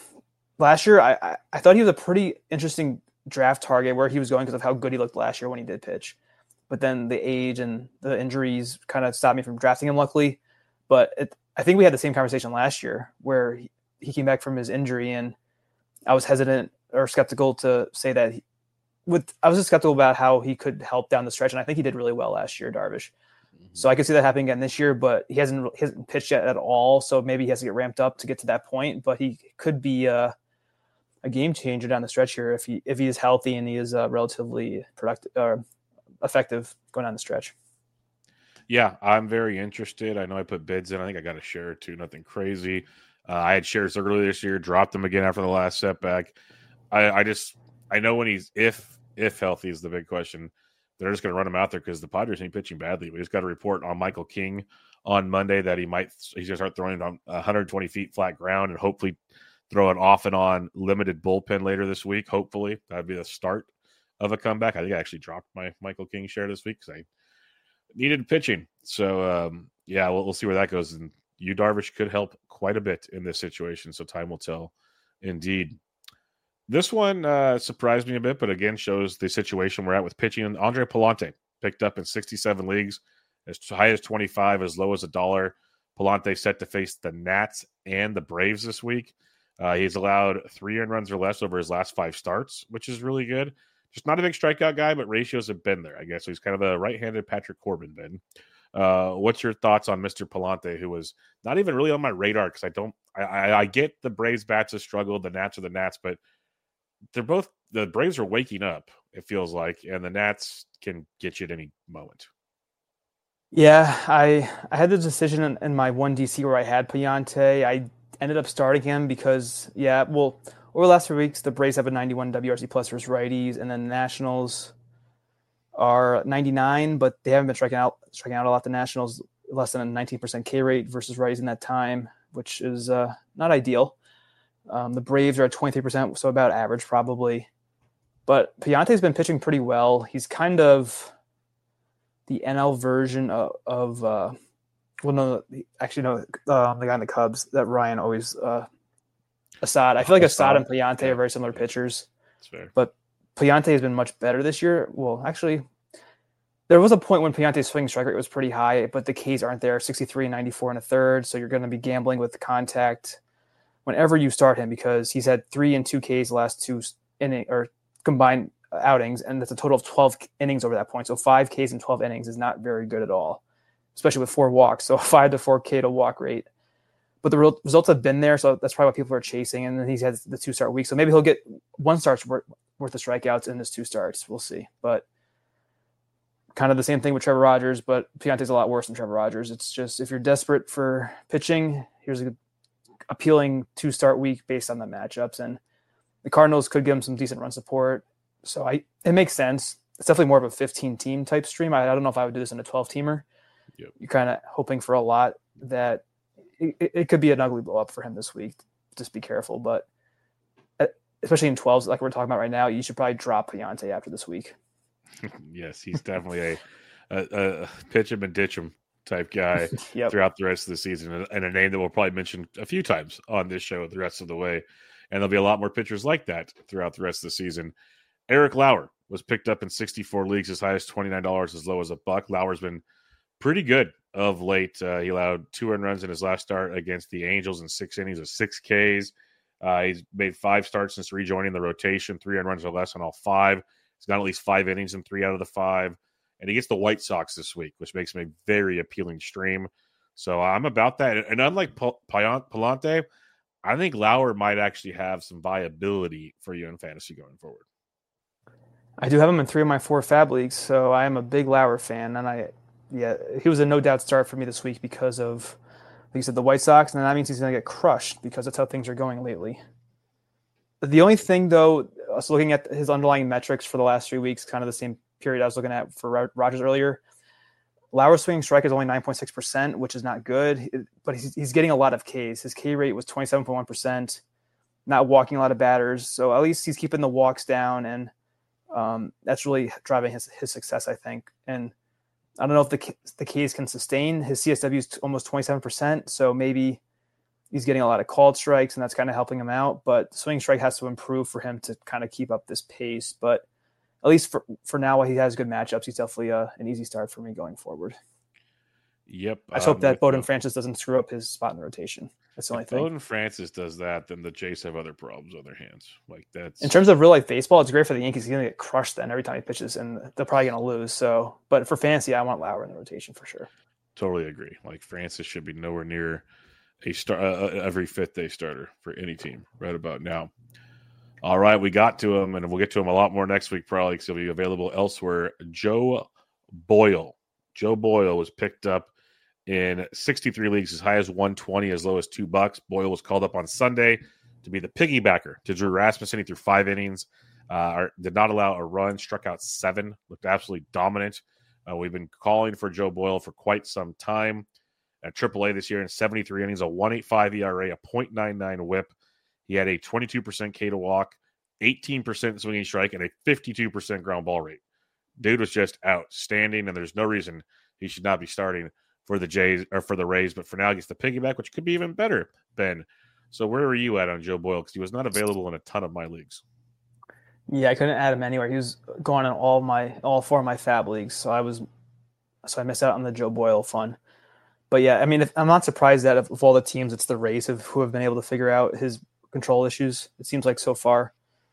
last year I, I, I thought he was a pretty interesting draft target where he was going because of how good he looked last year when he did pitch. But then the age and the injuries kind of stopped me from drafting him, luckily. But it, I think we had the same conversation last year where he, he came back from his injury, and I was hesitant or skeptical to say that he, with I was just skeptical about how he could help down the stretch, and I think he did really well last year, Darvish. Mm-hmm. So I could see that happening again this year, but he hasn't he hasn't pitched yet at all. So maybe he has to get ramped up to get to that point. But he could be uh, a game changer down the stretch here if he if he is healthy and he is uh, relatively productive or uh, effective going down the stretch. Yeah, I'm very interested. I know I put bids in. I think I got a share or two, nothing crazy. Uh, I had shares earlier this year, dropped them again after the last setback. I, I just, I know when he's, if, if healthy is the big question, they're just going to run him out there because the Padres ain't pitching badly. We just got a report on Michael King on Monday that he might, he's going to start throwing it on one hundred twenty feet flat ground and hopefully throw it off and on limited bullpen later this week. Hopefully that'd be the start of a comeback. I think I actually dropped my Michael King share this week because I needed pitching. So, um, yeah, we'll, we'll see where that goes. And Yu Darvish could help quite a bit in this situation. So time will tell indeed. This one uh, surprised me a bit, but again, shows the situation we're at with pitching. Andre Pallante picked up in sixty-seven leagues, as high as twenty-five, as low as a dollar. Pallante set to face the Nats and the Braves this week. Uh, he's allowed three earned runs or less over his last five starts, which is really good. Just not a big strikeout guy, but ratios have been there, I guess. So he's kind of a right-handed Patrick Corbin, Ben. Uh, what's your thoughts on Mister Pallante, who was not even really on my radar because I don't I, I, I get the Braves bats have struggled, the Nats are the Nats, but they're both the Braves are waking up, it feels like, and the Nats can get you at any moment. Yeah, I I had the decision in, in my one D C where I had Pallante. I ended up starting him because, yeah, well, over the last few weeks, the Braves have a ninety-one W R C plus versus righties, and then the Nationals are ninety-nine, but they haven't been striking out striking out a lot. The Nationals less than a nineteen percent K rate versus righties in that time, which is uh, not ideal. Um, the Braves are at twenty-three percent, so about average probably. But Pallante's been pitching pretty well. He's kind of the N L version of, of uh, well, no, actually, no, um, the guy in the Cubs that Ryan always uh, Assad. I feel like Assad, Assad and Pallante yeah. are very similar pitchers. That's fair. But Pallante has been much better this year. Well, actually, there was a point when Pallante's swing strike rate was pretty high, but the Ks aren't there, sixty-three and ninety-four and a third. So you're going to be gambling with the contact whenever you start him because he's had three and two Ks the last two inning or combined outings, and that's a total of twelve innings over that point. So five Ks in twelve innings is not very good at all, especially with four walks. So five to four K to walk rate. But the real results have been there, so that's probably what people are chasing. And then he's had the two start week, so maybe he'll get one start's worth, worth of strikeouts in his two starts. We'll see. But kind of the same thing with Trevor Rogers, but Pallante's a lot worse than Trevor Rogers. It's just if you're desperate for pitching, here's a good, appealing two start week based on the matchups, and the Cardinals could give him some decent run support. So I it makes sense. It's definitely more of a fifteen team type stream. I, I don't know if I would do this in a twelve teamer. Yep. You're kind of hoping for a lot that. It, it could be an ugly blow up for him this week. Just be careful. But especially in twelves, like we're talking about right now, you should probably drop Pallante after this week. Yes, he's definitely a, a, a pitch him and ditch him type guy yep. throughout the rest of the season. And a name that we'll probably mention a few times on this show the rest of the way. And there'll be a lot more pitchers like that throughout the rest of the season. Eric Lauer was picked up in sixty-four leagues, as high as twenty-nine dollars, as low as a buck. Lauer's been pretty good of late. Uh, he allowed two earned runs in his last start against the Angels in six innings of six Ks. Uh, he's made five starts since rejoining the rotation, three earned runs or less on all five. He's got at least five innings in three out of the five. And he gets the White Sox this week, which makes him a very appealing stream. So I'm about that. And unlike Pallante, I think Lauer might actually have some viability for you in fantasy going forward. I do have him in three of my four Fab leagues, so I am a big Lauer fan, and I Yeah, he was a no-doubt start for me this week because of, like you said, the White Sox, and that means he's going to get crushed because that's how things are going lately. The only thing, though, I was looking at his underlying metrics for the last three weeks, kind of the same period I was looking at for Rogers earlier. Lauer's swinging strike is only nine point six percent, which is not good, but he's, he's getting a lot of Ks. His K rate was twenty-seven point one percent, not walking a lot of batters, so at least he's keeping the walks down, and um, that's really driving his, his success, I think. And I don't know if the the Ks can sustain. His C S W is almost twenty-seven percent, so maybe he's getting a lot of called strikes, and that's kind of helping him out. But the swing strike has to improve for him to kind of keep up this pace. But at least for, for now, while he has good matchups, he's definitely uh, an easy start for me going forward. Yep. I just hope I'm that with Bowden you. Francis doesn't screw up his spot in the rotation. That's the only If thing. Bowden Francis does that, then the Jays have other problems on their hands. Like that's In terms of real life baseball, it's great for the Yankees. He's going to get crushed then every time he pitches, and they're probably going to lose. So, but for fantasy, I want Lauer in the rotation for sure. totally agree. Like Francis should be nowhere near a star uh, every fifth day starter for any team right about now. All right, we got to him, and we'll get to him a lot more next week probably because he'll be available elsewhere. Joe Boyle. Joe Boyle was picked up in sixty-three leagues, as high as one twenty, as low as two bucks. Boyle was called up on Sunday to be the piggybacker to Drew Rasmussen. He threw five innings, uh, did not allow a run, struck out seven, looked absolutely dominant. Uh, we've been calling for Joe Boyle for quite some time. At triple A this year in seventy-three innings, a one point eight five E R A, a point nine nine whip. He had a twenty-two percent K to walk, eighteen percent swinging strike, and a fifty-two percent ground ball rate. Dude was just outstanding, and there's no reason he should not be starting for the Jays or for the Rays. But for now, he gets the piggyback, which could be even better, Ben. So where were you at on Joe Boyle? Because he was not available in a ton of my leagues. Yeah, I couldn't add him anywhere. He was going in all my all four of my fab leagues, so I was so I missed out on the Joe Boyle fun. But yeah, I mean, if, I'm not surprised that of, of all the teams, it's the Rays have, who have been able to figure out his control issues. It seems like so far,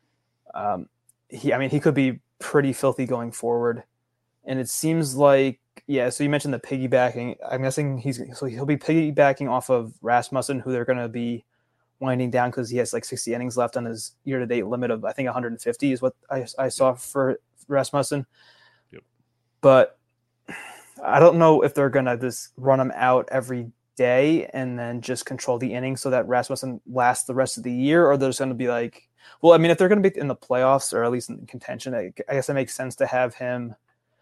um, he I mean, he could be pretty filthy going forward, and it seems like yeah. So you mentioned the piggybacking. I'm guessing he's so he'll be piggybacking off of Rasmussen, who they're going to be winding down because he has like sixty innings left on his year-to-date limit of I think one hundred fifty is what I, I saw for Rasmussen. Yep. But I don't know if they're going to just run him out every day and then just control the innings so that Rasmussen lasts the rest of the year, or there's going to be like, well, I mean, if they're going to be in the playoffs or at least in contention, I, I guess it makes sense to have him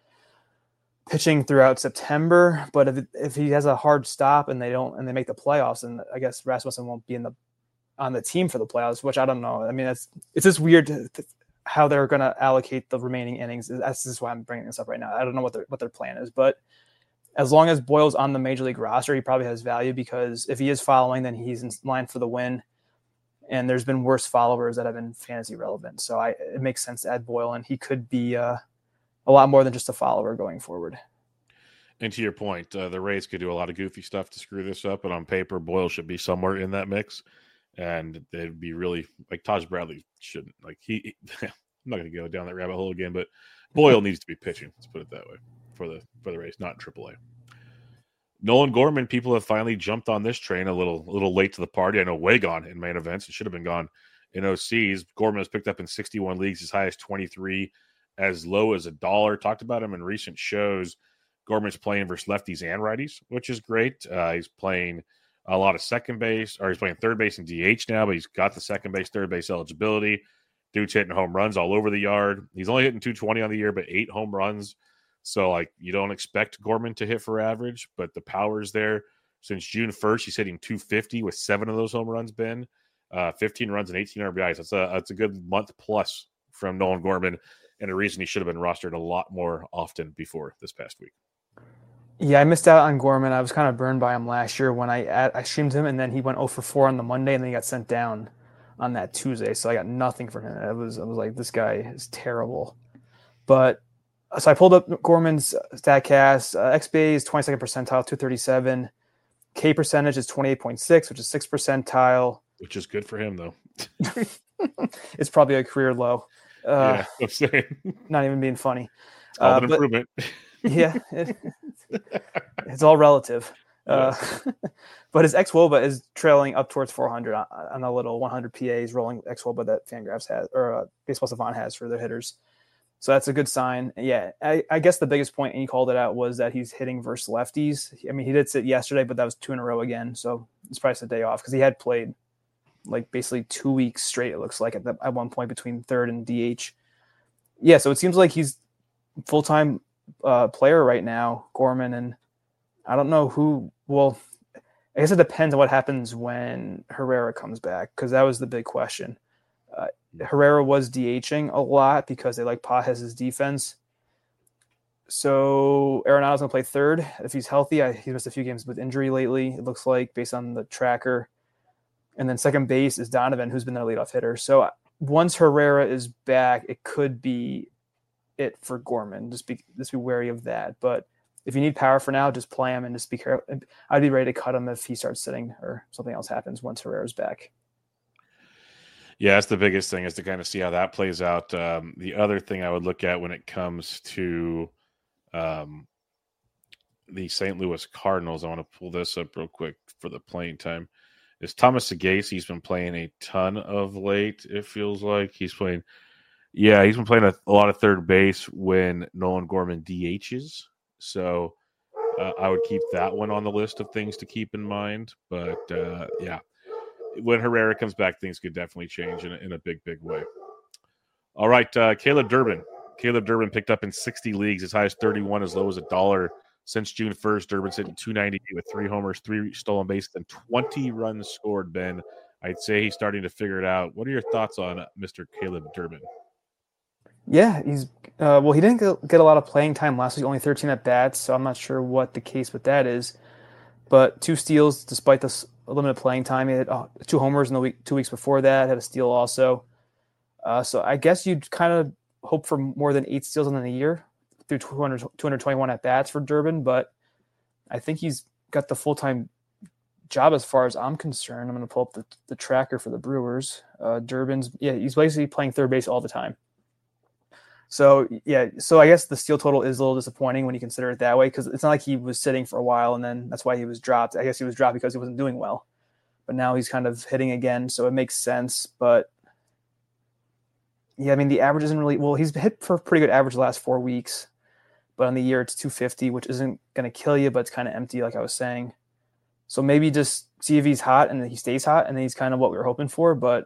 pitching throughout September. But if if he has a hard stop and they don't and they make the playoffs, and I guess Rasmussen won't be in the on the team for the playoffs, which I don't know. I mean, it's it's just weird to, to, how they're going to allocate the remaining innings. That's just why I'm bringing this up right now. I don't know what their what their plan is, but as long as Boyle's on the major league roster, he probably has value because if he is following, then he's in line for the win. And there's been worse followers that have been fantasy relevant, so I it makes sense to add Boyle, and he could be uh, a lot more than just a follower going forward. And to your point, uh, the Rays could do a lot of goofy stuff to screw this up, but on paper, Boyle should be somewhere in that mix. And they'd be really like Taj Bradley shouldn't like he. I'm not going to go down that rabbit hole again, but Boyle needs to be pitching. Let's put it that way for the for the Rays, not in triple A. Nolan Gorman, people have finally jumped on this train a little a little late to the party. I know way gone in main events. It should have been gone in O Cs. Gorman was picked up in sixty-one leagues, as high as twenty-three, as low as a dollar. Talked about him in recent shows. Gorman's playing versus lefties and righties, which is great. Uh, he's playing a lot of second base, or he's playing third base and D H now, but he's got the second base, third base eligibility. Dude's hitting home runs all over the yard. He's only hitting two twenty on the year, but eight home runs. So, like, you don't expect Gorman to hit for average, but the power's there. Since June first, he's hitting two fifty with seven of those home runs, Ben. Uh, fifteen runs and eighteen R B Is. That's a, that's a good month plus from Nolan Gorman, and a reason he should have been rostered a lot more often before this past week. Yeah, I missed out on Gorman. I was kind of burned by him last year when I add, I streamed him, and then he went oh for four on the Monday, and then he got sent down on that Tuesday. So I got nothing from him. I was I was like, this guy is terrible. But so I pulled up Gorman's StatCast. Uh, X B A is twenty-second percentile, two thirty-seven. K percentage is twenty-eight point six, which is sixth percentile. Which is good for him, though. It's probably a career low. Uh, yeah, I'm saying. Not even being funny. All uh, an improvement. Yeah, it, it's all relative. Uh, but his xwOBA is trailing up towards four hundred on, on a little one hundred P As rolling xwOBA that Fangraphs has, or uh, Baseball Savant has for their hitters. So that's a good sign. Yeah, I, I guess the biggest point, and he called it out, was that he's hitting versus lefties. I mean, he did sit yesterday, but that was two in a row again. So it's probably a day off because he had played like basically two weeks straight, it looks like, at, the, at one point between third and D H. Yeah, so it seems like he's full-time uh, player right now, Gorman, and I don't know who – well, I guess it depends on what happens when Herrera comes back, because that was the big question. Uh, Herrera was DHing a lot because they like Pages' defense. So Arenado's going to play third if he's healthy. I, he's missed a few games with injury lately, it looks like, based on the tracker. And then second base is Donovan, who's been their leadoff hitter. So once Herrera is back, it could be it for Gorman. Just be just be wary of that. But if you need power for now, just play him and just be careful. I'd be ready to cut him if he starts sitting or something else happens once Herrera's back. Yeah, that's the biggest thing, is to kind of see how that plays out. Um, the other thing I would look at when it comes to um, the Saint Louis Cardinals, I want to pull this up real quick for the playing time, is Thomas Sagase. He's been playing a ton of late, it feels like. He's playing, yeah, he's been playing a, a lot of third base when Nolan Gorman D Hs. So uh, I would keep that one on the list of things to keep in mind. But, uh, yeah, when Herrera comes back, things could definitely change in a, in a big, big way. All right, uh, Caleb Durbin. Caleb Durbin picked up in sixty leagues, as high as thirty-one, as low as a dollar. Since June first, Durbin's hitting two ninety-eight with three homers, three stolen bases, and twenty runs scored, Ben. I'd say he's starting to figure it out. What are your thoughts on Mister Caleb Durbin? Yeah, he's uh, well, he didn't get a lot of playing time last week, only thirteen at bats, so I'm not sure what the case with that is. But two steals despite this limited playing time. He had uh, two homers in the week, two weeks before that, had a steal also. Uh, so I guess you'd kind of hope for more than eight steals in the year through two hundred, two twenty-one at bats for Durbin, but I think he's got the full-time job as far as I'm concerned. I'm going to pull up the, the tracker for the Brewers. Uh, Durbin's, yeah, he's basically playing third base all the time. So, yeah, so I guess the steal total is a little disappointing when you consider it that way, because it's not like he was sitting for a while and then that's why he was dropped. I guess he was dropped because he wasn't doing well. But now he's kind of hitting again, so it makes sense. But, yeah, I mean, the average isn't really – well, he's hit for a pretty good average the last four weeks. But on the year, it's two fifty, which isn't going to kill you, but it's kind of empty, like I was saying. So maybe just see if he's hot and then he stays hot, and then he's kind of what we were hoping for. But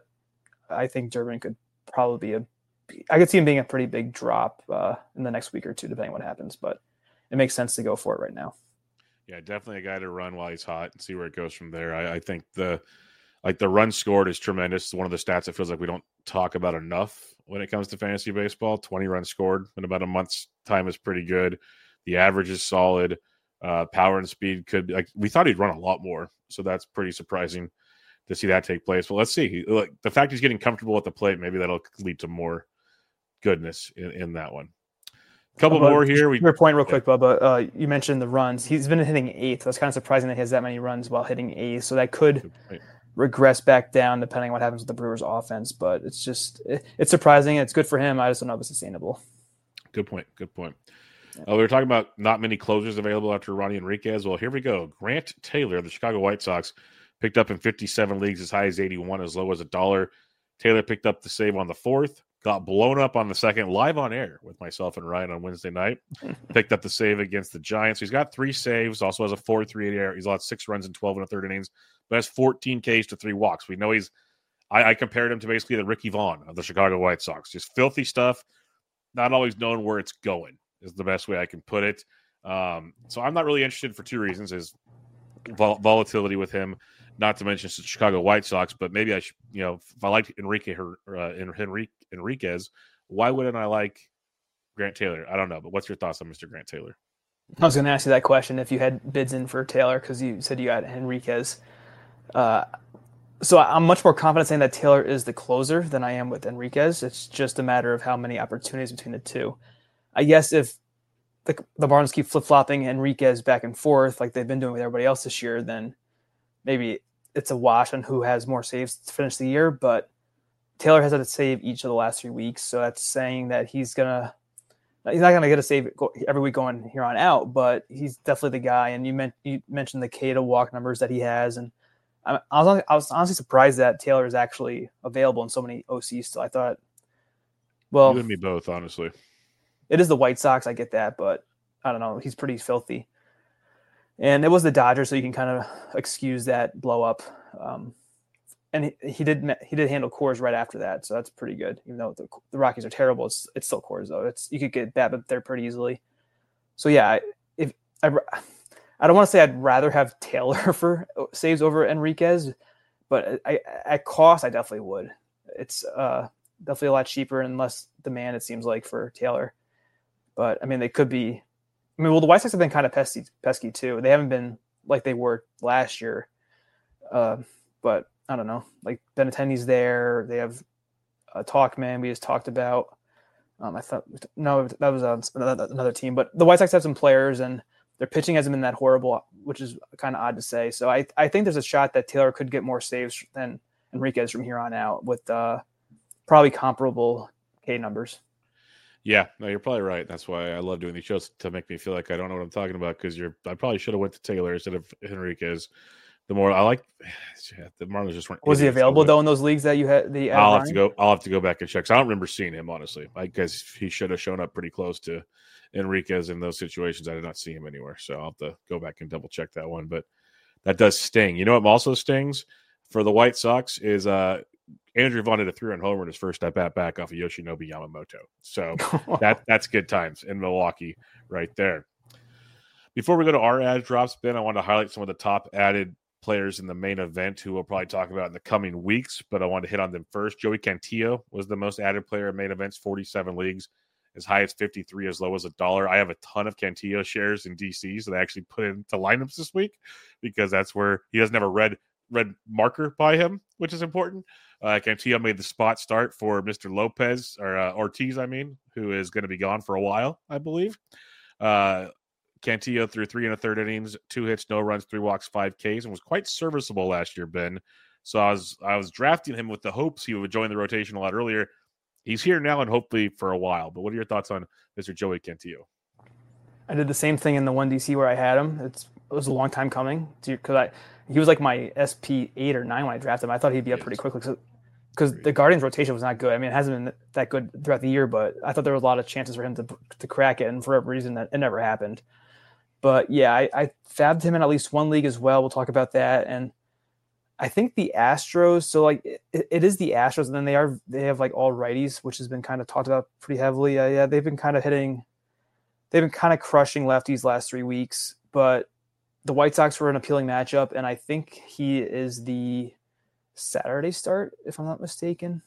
I think Durbin could probably be a – I could see him being a pretty big drop uh, in the next week or two, depending on what happens. But it makes sense to go for it right now. Yeah, definitely a guy to run while he's hot and see where it goes from there. I, I think the like the run scored is tremendous. It's one of the stats that feels like we don't talk about enough when it comes to fantasy baseball. twenty runs scored in about a month's time is pretty good. The average is solid. Uh, power and speed could like we thought he'd run a lot more, so that's pretty surprising to see that take place. But let's see. Like the fact he's getting comfortable at the plate, maybe that'll lead to more goodness in, in that one. Couple Bubba, more here. We, your point real yeah. quick, Bubba. Uh, you mentioned the runs. He's been hitting eighth. That's kind of surprising that he has that many runs while hitting eighth. So that could regress back down depending on what happens with the Brewers' offense. But it's just it, it's surprising. It's good for him. I just don't know if it's sustainable. Good point. Good point. Yeah. Uh, we were talking about not many closers available after Ronnie Enriquez. Well, here we go. Grant Taylor, the Chicago White Sox, picked up in fifty-seven leagues, as high as eighty-one, as low as a dollar. Taylor picked up the save on the fourth. Got blown up on the second, live on air with myself and Ryan on Wednesday night. Picked up the save against the Giants. He's got three saves, also has a four three eight error. He's allowed six runs in twelve and a third innings, but has fourteen Ks to three walks. We know he's I, I compared him to basically the Ricky Vaughn of the Chicago White Sox. Just filthy stuff, not always knowing where it's going is the best way I can put it. Um, so I'm not really interested for two reasons, is vol- volatility with him, not to mention the Chicago White Sox, but maybe I should, you know, if I like Enrique uh, Enrique Enriquez, why wouldn't I like Grant Taylor? I don't know, but what's your thoughts on Mister Grant Taylor? I was going to ask you that question if you had bids in for Taylor, because you said you got Enriquez. Uh, so I'm much more confident saying that Taylor is the closer than I am with Enriquez. It's just a matter of how many opportunities between the two. I guess if the, the Marlins keep flip-flopping Enriquez back and forth like they've been doing with everybody else this year, then maybe it's a wash on who has more saves to finish the year. But Taylor has had a save each of the last three weeks, so that's saying that he's gonna he's not gonna get a save every week going here on out, but he's definitely the guy. And you, meant, you mentioned the K to walk numbers that he has, and I, I was I was honestly surprised that Taylor is actually available in so many O Cs still. I thought, well, you and me both, honestly. It is the White Sox, I get that, but I don't know. He's pretty filthy. And it was the Dodgers, so you can kind of excuse that blow up. Um, and he, he did he did handle Coors right after that, so that's pretty good. Even though the, the Rockies are terrible, it's it's still Coors though. It's you could get BABIP there pretty easily. So yeah, if I, I don't want to say I'd rather have Taylor for saves over Enriquez, but I, at cost I definitely would. It's uh, definitely a lot cheaper and less demand, it seems like, for Taylor. But I mean, they could be. I mean, well, the White Sox have been kind of pesky, pesky too. They haven't been like they were last year. Uh, but I don't know. Like Benintendi's there. They have a Talkman we just talked about. Um, I thought no, that was uh, another, another team. But the White Sox have some players, and their pitching hasn't been that horrible, which is kind of odd to say. So I I think there's a shot that Taylor could get more saves than Enriquez from here on out with uh, probably comparable K numbers. Yeah, no, you're probably right. That's why I love doing these shows, to make me feel like I don't know what I'm talking about, because you're I probably should have went to Taylor instead of Enriquez. The more I like, yeah, the Marlins just weren't. Was he available though in those leagues that you had? The I'll have to go. I'll have to go back and check. So I don't remember seeing him, honestly. I guess he should have shown up pretty close to Enriquez in those situations. I did not see him anywhere, so I'll have to go back and double check that one. But that does sting. You know what also stings for the White Sox is uh, Andrew Vaughn did a three-run homer in his first at bat back off of Yoshinobu Yamamoto. So that that's good times in Milwaukee right there. Before we go to our ad drops, Ben, I want to highlight some of the top added players in the main event who we'll probably talk about in the coming weeks, but I want to hit on them first. Joey Cantillo was the most added player in main events, forty-seven leagues, as high as fifty-three, as low as a dollar. I have a ton of Cantillo shares in D C, so they actually put into lineups this week because that's where he doesn't have a red red marker by him, which is important. Uh, Cantillo made the spot start for Mister Lopez, or uh, Ortiz, I mean, who is going to be gone for a while, I believe. Uh, Cantillo threw three and a third innings, two hits, no runs, three walks, five Ks, and was quite serviceable last year, Ben. So I was I was drafting him with the hopes he would join the rotation a lot earlier. He's here now and hopefully for a while. But what are your thoughts on Mister Joey Cantillo? I did the same thing in the one D C where I had him. It's, it was a long time coming because I he was like my S P eight or nine when I drafted him. I thought he'd be up pretty quickly because the Guardians rotation was not good. I mean, it hasn't been that good throughout the year, but I thought there were a lot of chances for him to to crack it, and for whatever reason, that it never happened. But yeah, I, I fabbed him in at least one league as well. We'll talk about that. And I think the Astros, so like it, it is the Astros, and then they are they have like all righties, which has been kind of talked about pretty heavily. Uh, yeah, they've been kind of hitting, they've been kind of crushing lefties last three weeks. But the White Sox were an appealing matchup, and I think he is the Saturday start, if I'm not mistaken.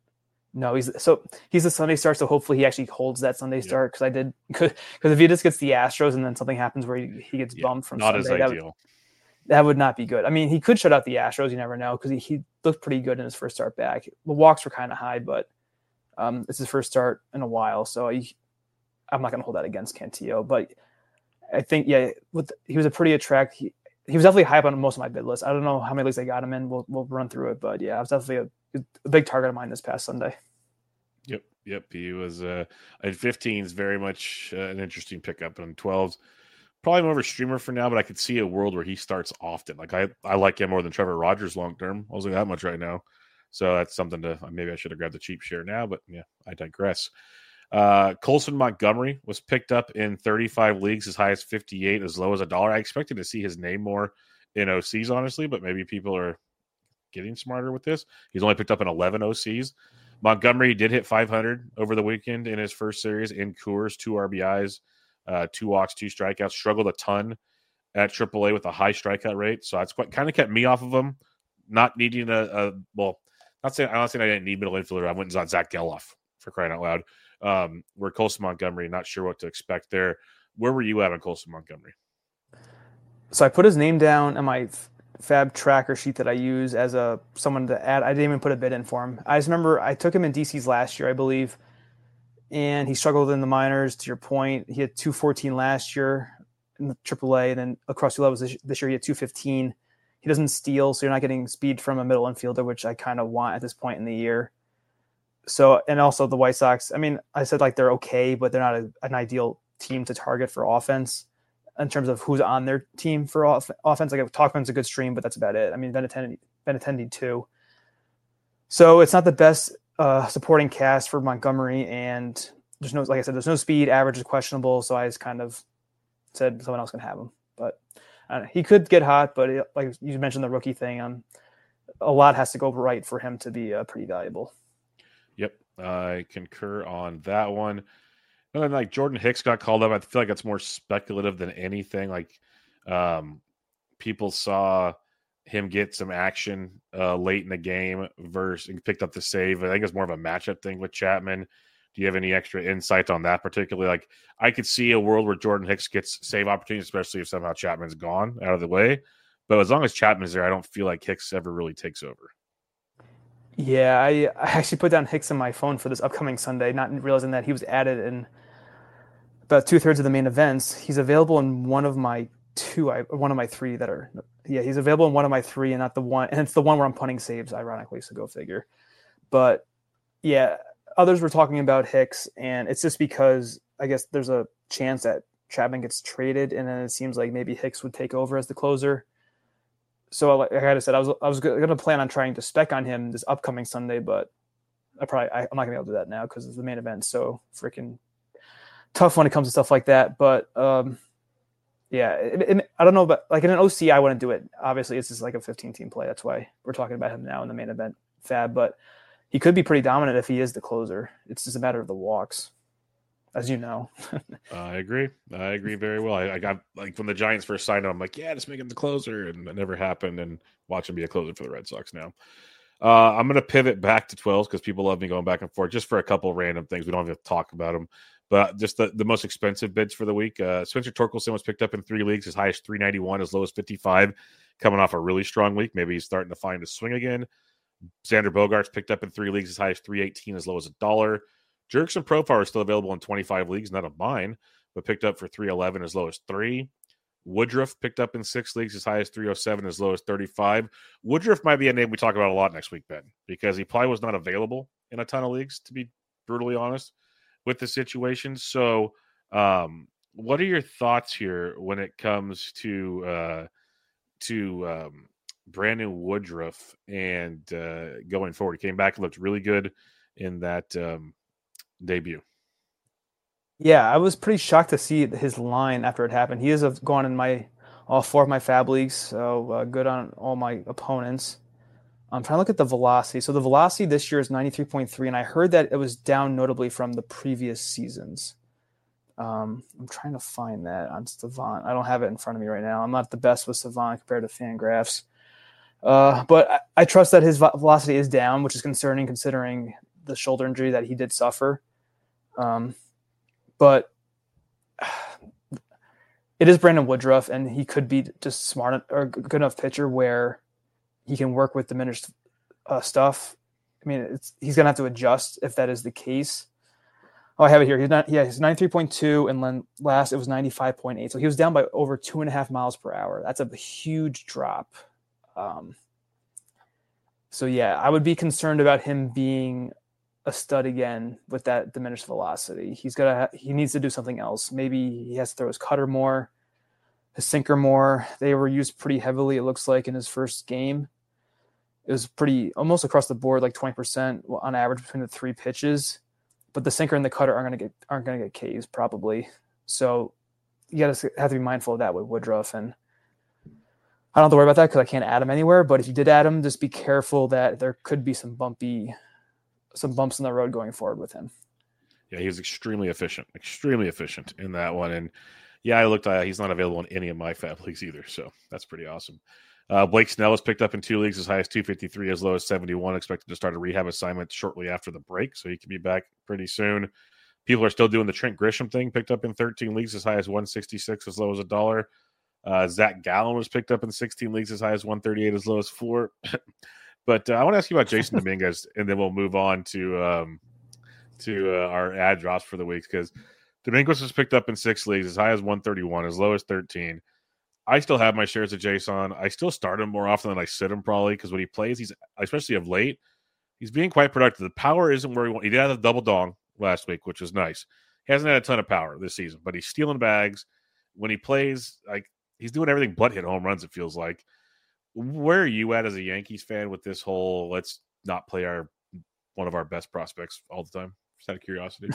No, he's so he's a Sunday start, so hopefully he actually holds that Sunday start. Because I did because if he just gets the Astros and then something happens where he, he gets yeah, bumped from not Sunday, as that ideal. Would, that would not be good. I mean, he could shut out the Astros. You never know because he, he looked pretty good in his first start back. The walks were kind of high, but um, it's his first start in a while, so he, I'm not going to hold that against Cantillo. But I think yeah, with he was a pretty attractive. He, he was definitely high up on most of my bid list. I don't know how many leagues I got him in. We'll we'll run through it, but yeah, I was definitely a, a big target of mine this past Sunday. Yep, yep. He was uh, at fifteens, very much uh, an interesting pickup. And twelves, probably more of a streamer for now, but I could see a world where he starts often. Like I, I like him more than Trevor Rogers long term. I'll say that much right now. So that's something to maybe I should have grabbed the cheap share now, but yeah, I digress. Uh, Colson Montgomery was picked up in thirty-five leagues, as high as fifty-eight, as low as a dollar. I expected to see his name more in O Cs, honestly, but maybe people are getting smarter with this. He's only picked up in eleven O Cs. Montgomery did hit five hundred over the weekend in his first series in Coors, two R B Is, uh, two walks, two strikeouts. Struggled a ton at triple A with a high strikeout rate, so that's what kind of kept me off of him. Not needing a, a well, not saying I'm not saying I didn't need middle infielder. I went and got Zach Geloff for crying out loud. Um, where Colson Montgomery, not sure what to expect there. Where were you at on Colson Montgomery? So I put his name down on my Fab tracker sheet that I use as a someone to add. I didn't even put a bid in for him. I just remember I took him in D Cs last year, I believe, and he struggled in the minors. To your point, he had two fourteen last year in the triple A, and then across two levels this, this year he had two fifteen. He doesn't steal, so you're not getting speed from a middle infielder, which I kind of want at this point in the year. So, and also the White Sox, I mean, I said like they're okay, but they're not a, an ideal team to target for offense in terms of who's on their team for off- offense. Like Tauchman's a good stream, but that's about it. I mean, Benintendi, Benintendi too. So it's not the best uh, supporting cast for Montgomery, and there's no, like I said, there's no speed. Average is questionable, so I just kind of said someone else can have him. But I don't know, he could get hot, but it, like you mentioned the rookie thing, um, a lot has to go right for him to be uh, pretty valuable. Yep, I concur on that one. And then, like, Jordan Hicks got called up. I feel like it's more speculative than anything. Like, um, people saw him get some action uh, late in the game versus and picked up the save. I think it's more of a matchup thing with Chapman. Do you have any extra insight on that particularly? Like, I could see a world where Jordan Hicks gets save opportunities, especially if somehow Chapman's gone out of the way. But as long as Chapman's there, I don't feel like Hicks ever really takes over. Yeah, I, I actually put down Hicks on my phone for this upcoming Sunday, not realizing that he was added in about two thirds of the main events. He's available in one of my two, I, one of my three that are, yeah, he's available in one of my three and not the one, and it's the one where I'm punting saves, ironically, so go figure. But yeah, others were talking about Hicks, and it's just because I guess there's a chance that Chapman gets traded, and then it seems like maybe Hicks would take over as the closer. So like I said, I was I was going to plan on trying to spec on him this upcoming Sunday, but I probably I, I'm not going to be able to do that now because it's the main event. So freaking tough when it comes to stuff like that. But um, yeah, it, it, I don't know, but like in an O C, I wouldn't do it. Obviously, it's just like a fifteen team play. That's why we're talking about him now in the main event fab. But he could be pretty dominant if he is the closer. It's just a matter of the walks, as you know. I agree. I agree very well. I, I got like when the Giants first signed him, I'm like, yeah, just make him the closer, and it never happened. And watch him be a closer for the Red Sox now. Uh, I'm going to pivot back to twelves because people love me going back and forth just for a couple random things. We don't have to talk about them, but just the, the most expensive bids for the week. Uh, Spencer Torkelson was picked up in three leagues, as high as three ninety-one, as low as fifty-five, coming off a really strong week. Maybe he's starting to find a swing again. Xander Bogaerts picked up in three leagues, as high as three eighteen, as low as a dollar. Jurickson Profar is still available in twenty-five leagues, not of mine, but picked up for three eleven, as low as three. Woodruff picked up in six leagues, as high as three oh seven, as low as thirty-five. Woodruff might be a name we talk about a lot next week, Ben, because he probably was not available in a ton of leagues, to be brutally honest, with the situation. So um, what are your thoughts here when it comes to uh, to um, Brandon Woodruff and uh, going forward? He came back and looked really good in that um, debut. Yeah, I was pretty shocked to see his line after it happened. He has gone in my all four of my fab leagues, so uh, good on all my opponents. I'm trying to look at the velocity. So the velocity this year is ninety-three point three, and I heard that it was down notably from the previous seasons. Um, I'm trying to find that on Savant. I don't have it in front of me right now. I'm not the best with Savant compared to Fangraphs. Uh, but I, I trust that his velocity is down, which is concerning considering the shoulder injury that he did suffer. Um, but it is Brandon Woodruff, and he could be just smart or good enough pitcher where he can work with diminished uh, stuff. I mean, it's, he's going to have to adjust if that is the case. Oh, I have it here. He's not, yeah, he's ninety-three point two, and then last it was ninety-five point eight. So he was down by over two and a half miles per hour. That's a huge drop. Um, so yeah, I would be concerned about him being a stud again with that diminished velocity. He's got to, he needs to do something else. Maybe he has to throw his cutter more, his sinker more. They were used pretty heavily, it looks like, in his first game. It was pretty almost across the board, like twenty percent on average between the three pitches. But the sinker and the cutter aren't going to get aren't going to get Ks probably. So you got to have to be mindful of that with Woodruff. And I don't have to worry about that because I can't add him anywhere. But if you did add him, just be careful that there could be some bumpy, some bumps in the road going forward with him. Yeah, he was extremely efficient, extremely efficient in that one. And yeah, I looked at, he's not available in any of my fab leagues either. So that's pretty awesome. Uh, Blake Snell was picked up in two leagues, as high as two fifty-three, as low as seventy-one, expected to start a rehab assignment shortly after the break. So he can be back pretty soon. People are still doing the Trent Grisham thing, picked up in thirteen leagues, as high as one sixty-six, as low as a dollar. Uh, Zach Gallen was picked up in sixteen leagues, as high as one thirty-eight, as low as four. But uh, I want to ask you about Jason Dominguez, and then we'll move on to um, to uh, our ad drops for the week, because Dominguez was picked up in six leagues, as high as one thirty-one, as low as thirteen. I still have my shares of Jason. I still start him more often than I sit him, probably, because when he plays, he's especially of late, he's being quite productive. The power isn't where he wants. He did have a double dong last week, which was nice. He hasn't had a ton of power this season, but he's stealing bags. When he plays, like, he's doing everything but hit home runs, it feels like. Where are you at as a Yankees fan with this whole let's not play our one of our best prospects all the time? Just out of curiosity.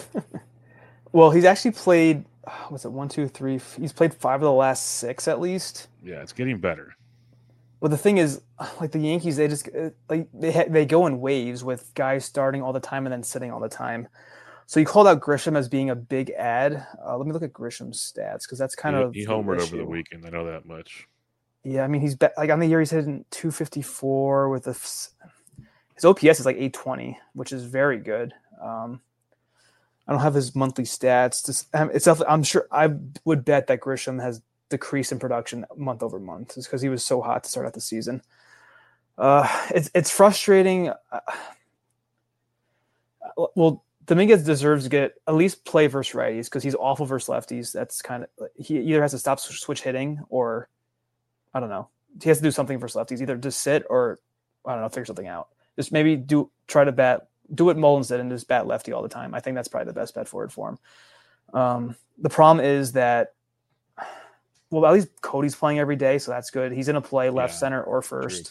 Well, he's actually played, what's it, one, two, three, he's played five of the last six at least. Yeah, it's getting better. Well, the thing is, like the Yankees, they just, like they ha- they go in waves with guys starting all the time and then sitting all the time. So you called out Grisham as being a big ad. Uh, let me look at Grisham's stats, because that's kind he, of He homered over the weekend, I know that much. Yeah, I mean, he's be- like on the year he's hitting two fifty-four with a, his O P S is like eight twenty, which is very good. Um, I don't have his monthly stats. Just, it's I'm sure I would bet that Grisham has decreased in production month over month, just because he was so hot to start out the season. Uh, it's it's frustrating. Uh, well, Dominguez deserves to get at least play versus righties because he's awful versus lefties. That's kind of he either has to stop switch hitting or I don't know. He has to do something versus lefties, either just sit or I don't know, figure something out. Just maybe do try to bat, do what Mullins did and just bat lefty all the time. I think that's probably the best bet forward for him. Um, the problem is that, well, at least Cody's playing every day, so that's good. He's going to play left, yeah, center, or first. True.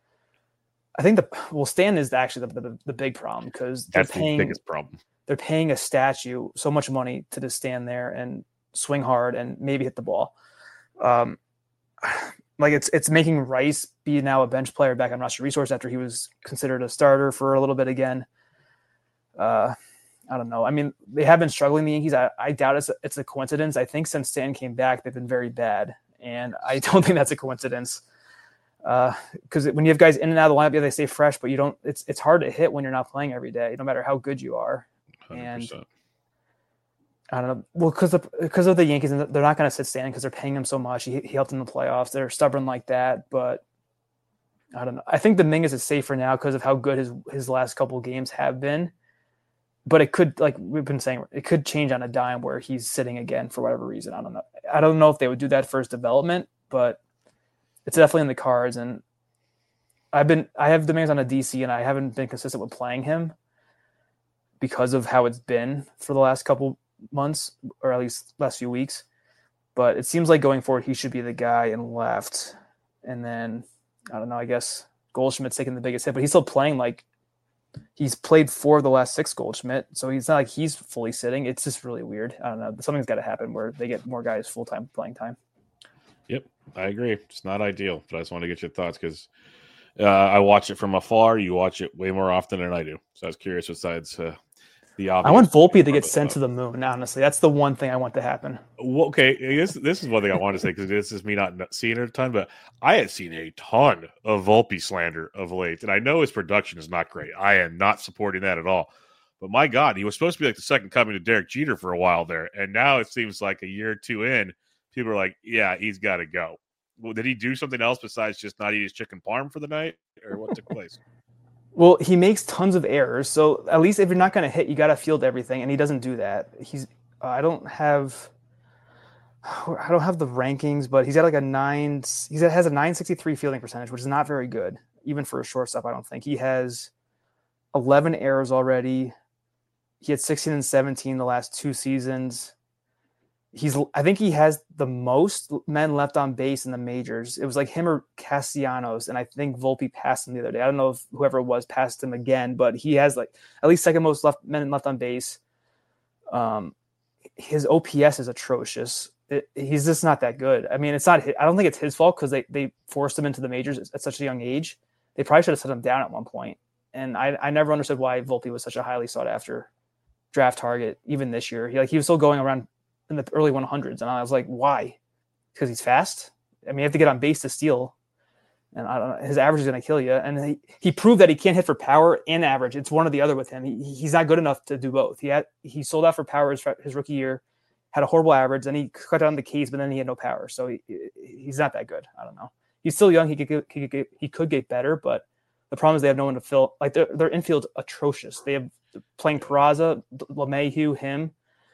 I think the well, Stan is actually the the, the big problem because that's paying, the biggest problem. They're paying a statue so much money to just stand there and swing hard and maybe hit the ball. Um, like it's it's making Rice be now a bench player back on roster resource after he was considered a starter for a little bit again. Uh, I don't know. I mean, they have been struggling, the Yankees. I, I doubt it's a, it's a coincidence. I think since Stan came back, they've been very bad, and I don't think that's a coincidence. Because uh, when you have guys in and out of the lineup, yeah, they stay fresh, but you don't. It's it's hard to hit when you're not playing every day, no matter how good you are. one hundred percent. And I don't know. Well, because of, because of the Yankees, and they're not going to sit Stan because they're paying him so much. He, he helped in the playoffs. They're stubborn like that, but I don't know. I think Dominguez is safer now because of how good his his last couple of games have been. But it could, like we've been saying, it could change on a dime where he's sitting again for whatever reason. I don't know. I don't know if they would do that for his development, but it's definitely in the cards. And I've been, I have Dominguez on a D C, and I haven't been consistent with playing him because of how it's been for the last couple months, or at least last few weeks. But it seems like going forward, he should be the guy in left. And then, I don't know, I guess Goldschmidt's taking the biggest hit, but he's still playing like, he's played four of the last six Goldschmidt, so he's not like he's fully sitting. It's just really weird. I don't know. Something's got to happen where they get more guys full-time playing time. Yep, I agree. It's not ideal, but I just want to get your thoughts because uh, I watch it from afar. You watch it way more often than I do. So I was curious besides uh, the obvious. I want Volpe to get sent to the moon, honestly. That's the one thing I want to happen. Well, okay, this, this is one thing I want to say because this is me not seeing it a ton, but I had seen a ton of Volpe slander of late, and I know his production is not great. I am not supporting that at all. But my God, he was supposed to be like the second coming to Derek Jeter for a while there, and now it seems like a year or two in, people are like, yeah, he's got to go. Well, did he do something else besides just not eat his chicken parm for the night, or what took place? Well, he makes tons of errors, so at least if you're not going to hit, you got to field everything, and he doesn't do that. He's uh, I don't have I don't have the rankings, but he's got like a nine. He has a nine sixty-three fielding percentage, which is not very good, even for a shortstop. I don't think he has eleven errors already. He had sixteen and seventeen the last two seasons. He's I think he has the most men left on base in the majors. It was like him or Castellanos, and I think Volpe passed him the other day. I don't know if whoever it was passed him again, but he has like at least second most left men left on base. Um, his O P S is atrocious. It, he's just not that good. I mean, it's not. I don't think it's his fault because they they forced him into the majors at such a young age. They probably should have set him down at one point. And I I never understood why Volpe was such a highly sought after draft target even this year. He like he was still going around in the early hundreds, and I was like, why? Because he's fast. I mean, you have to get on base to steal, and I don't know, his average is going to kill you. And he, he proved that he can't hit for power and average. It's one or the other with him. He, he's not good enough to do both. He had he sold out for power his, his rookie year, had a horrible average, then he cut down the Ks, but then he had no power. So he, he's not that good. I don't know. He's still young. He could get, he could get, he could get better, but the problem is they have no one to fill. Like their their infield's atrocious. They have playing Peraza, LeMahieu, him.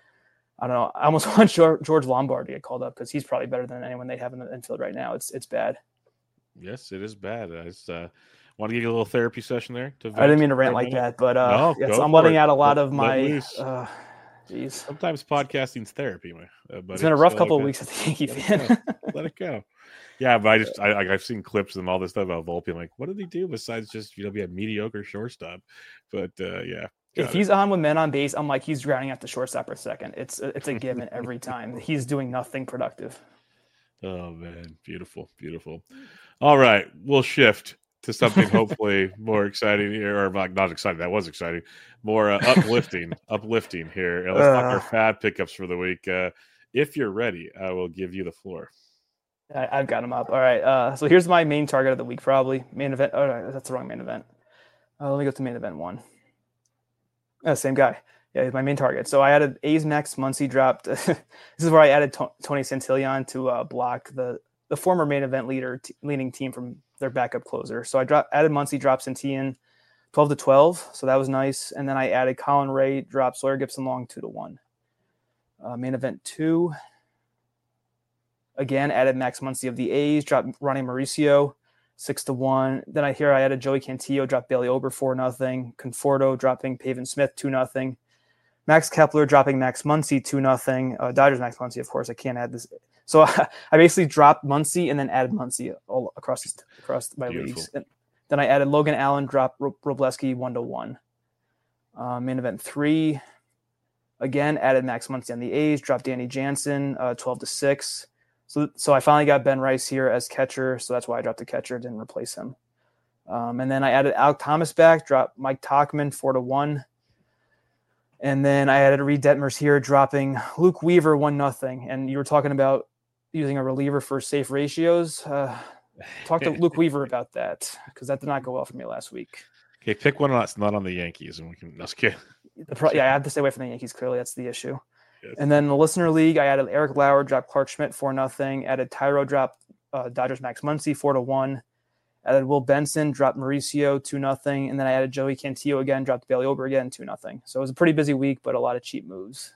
I don't know. I almost want George, George Lombard to get called up because he's probably better than anyone they have in the infield right now. It's it's bad. Yes, it is bad. I just uh, want to give you a little therapy session there. To I didn't mean to rant like that, but uh, no, yes, I'm letting it. out a lot of my. Uh, geez. Sometimes podcasting's therapy, my. Uh, it's been a rough so couple like of weeks at the Yankee fan. Let it go. Yeah, but I just I, I've seen clips and all this stuff about Volpe. I'm like, what did he do besides just you know be a mediocre shortstop? But uh, yeah. If he's on with men on base, I'm like, he's drowning at the shortstop for a second. It's it's a given every time. He's doing nothing productive. Oh, man. Beautiful. Beautiful. All right. We'll shift to something hopefully more exciting here. Or not exciting. That was exciting. More uh, uplifting. uplifting here. And let's uh, talk our fab pickups for the week. Uh, if you're ready, I will give you the floor. I, I've got him up. All right. Uh, so here's my main target of the week, probably. Main event. Oh, no, that's the wrong main event. Uh, let me go to main event one. Uh, same guy. Yeah, he's my main target. So I added A's Max Muncy dropped. This is where I added T- Tony Santillan to uh, block the the former main event leader t- leading team from their backup closer. So I dropped added Muncy, dropped Santillan. twelve to twelve. So that was nice. And then I added Colin Ray, dropped Sawyer Gibson Long two to one. Uh, main event two. Again, added Max Muncy of the A's, dropped Ronnie Mauricio six to one. Then I hear I added Joey Cantillo, dropped Bailey Ober four nothing. Conforto dropping Pavin Smith two nothing. Max Kepler dropping Max Muncy two nothing. Uh, Dodgers Max Muncy, of course. I can't add this. So I basically dropped Muncy and then added Muncy all across across my Beautiful. leagues. And then I added Logan Allen, dropped Robleski one to one. Uh, main event three. Again, added Max Muncy on the A's, dropped Danny Jansen uh, twelve to six. So, so I finally got Ben Rice here as catcher, so that's why I dropped the catcher, didn't replace him. Um, and then I added Alec Thomas back, dropped Mike Tauchman four to one. And then I added Reed Detmers here, dropping Luke Weaver one nothing. And you were talking about using a reliever for safe ratios. Uh, talk to Luke Weaver about that, because that did not go well for me last week. Okay, pick one that's not on the Yankees, and we can. That's good. The pro- yeah, I have to stay away from the Yankees. Clearly, that's the issue. Yes. And then the listener league, I added Eric Lauer, dropped Clark Schmidt four nothing. Added Tyro, dropped uh, Dodgers Max Muncy four to one. Added Will Benson, dropped Mauricio two nothing. And then I added Joey Cantillo again, dropped Bailey Ober again two nothing. So it was a pretty busy week, but a lot of cheap moves.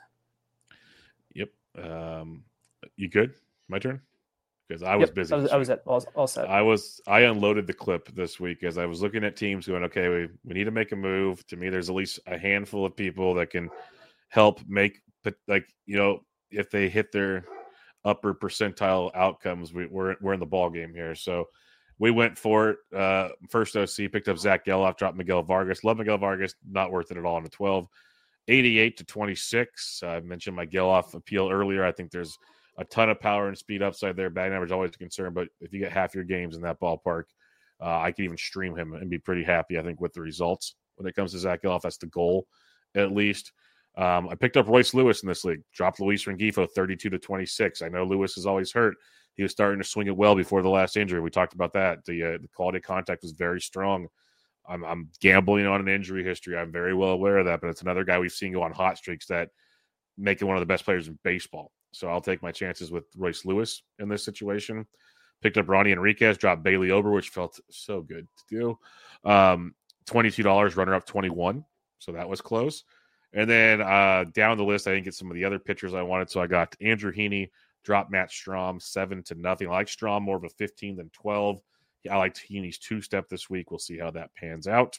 Yep. Um, you good? My turn? Because I was yep, busy. I was, I was at all, all set. I was. I unloaded the clip this week as I was looking at teams going, okay, we, we need to make a move. To me, there's at least a handful of people that can help make, like, you know, if they hit their upper percentile outcomes, we, we're we're in the ball game here. So we went for it. Uh, first O C picked up Zach Geloff, dropped Miguel Vargas. Love Miguel Vargas, not worth it at all on the twelve. eighty-eight to twenty-six. I mentioned my Geloff appeal earlier. I think there's a ton of power and speed upside there. Batting average always a concern, but if you get half your games in that ballpark, uh, I can even stream him and be pretty happy, I think, with the results. When it comes to Zach Geloff, that's the goal, at least. Um, I picked up Royce Lewis in this league. Dropped Luis Rengifo thirty-two to twenty-six. I know Lewis is always hurt. He was starting to swing it well before the last injury. We talked about that. The, uh, the quality of contact was very strong. I'm, I'm gambling on an injury history. I'm very well aware of that, but it's another guy we've seen go on hot streaks that make him one of the best players in baseball. So I'll take my chances with Royce Lewis in this situation. Picked up Ronnie Enriquez, dropped Bailey Ober, which felt so good to do. Um, twenty-two dollars, runner-up twenty-one. So that was close. And then uh, down the list, I didn't get some of the other pitchers I wanted. So I got Andrew Heaney, dropped Matt Strahm, seven to nothing. I like Strahm more of a fifteen than twelve. I liked Heaney's two-step this week. We'll see how that pans out.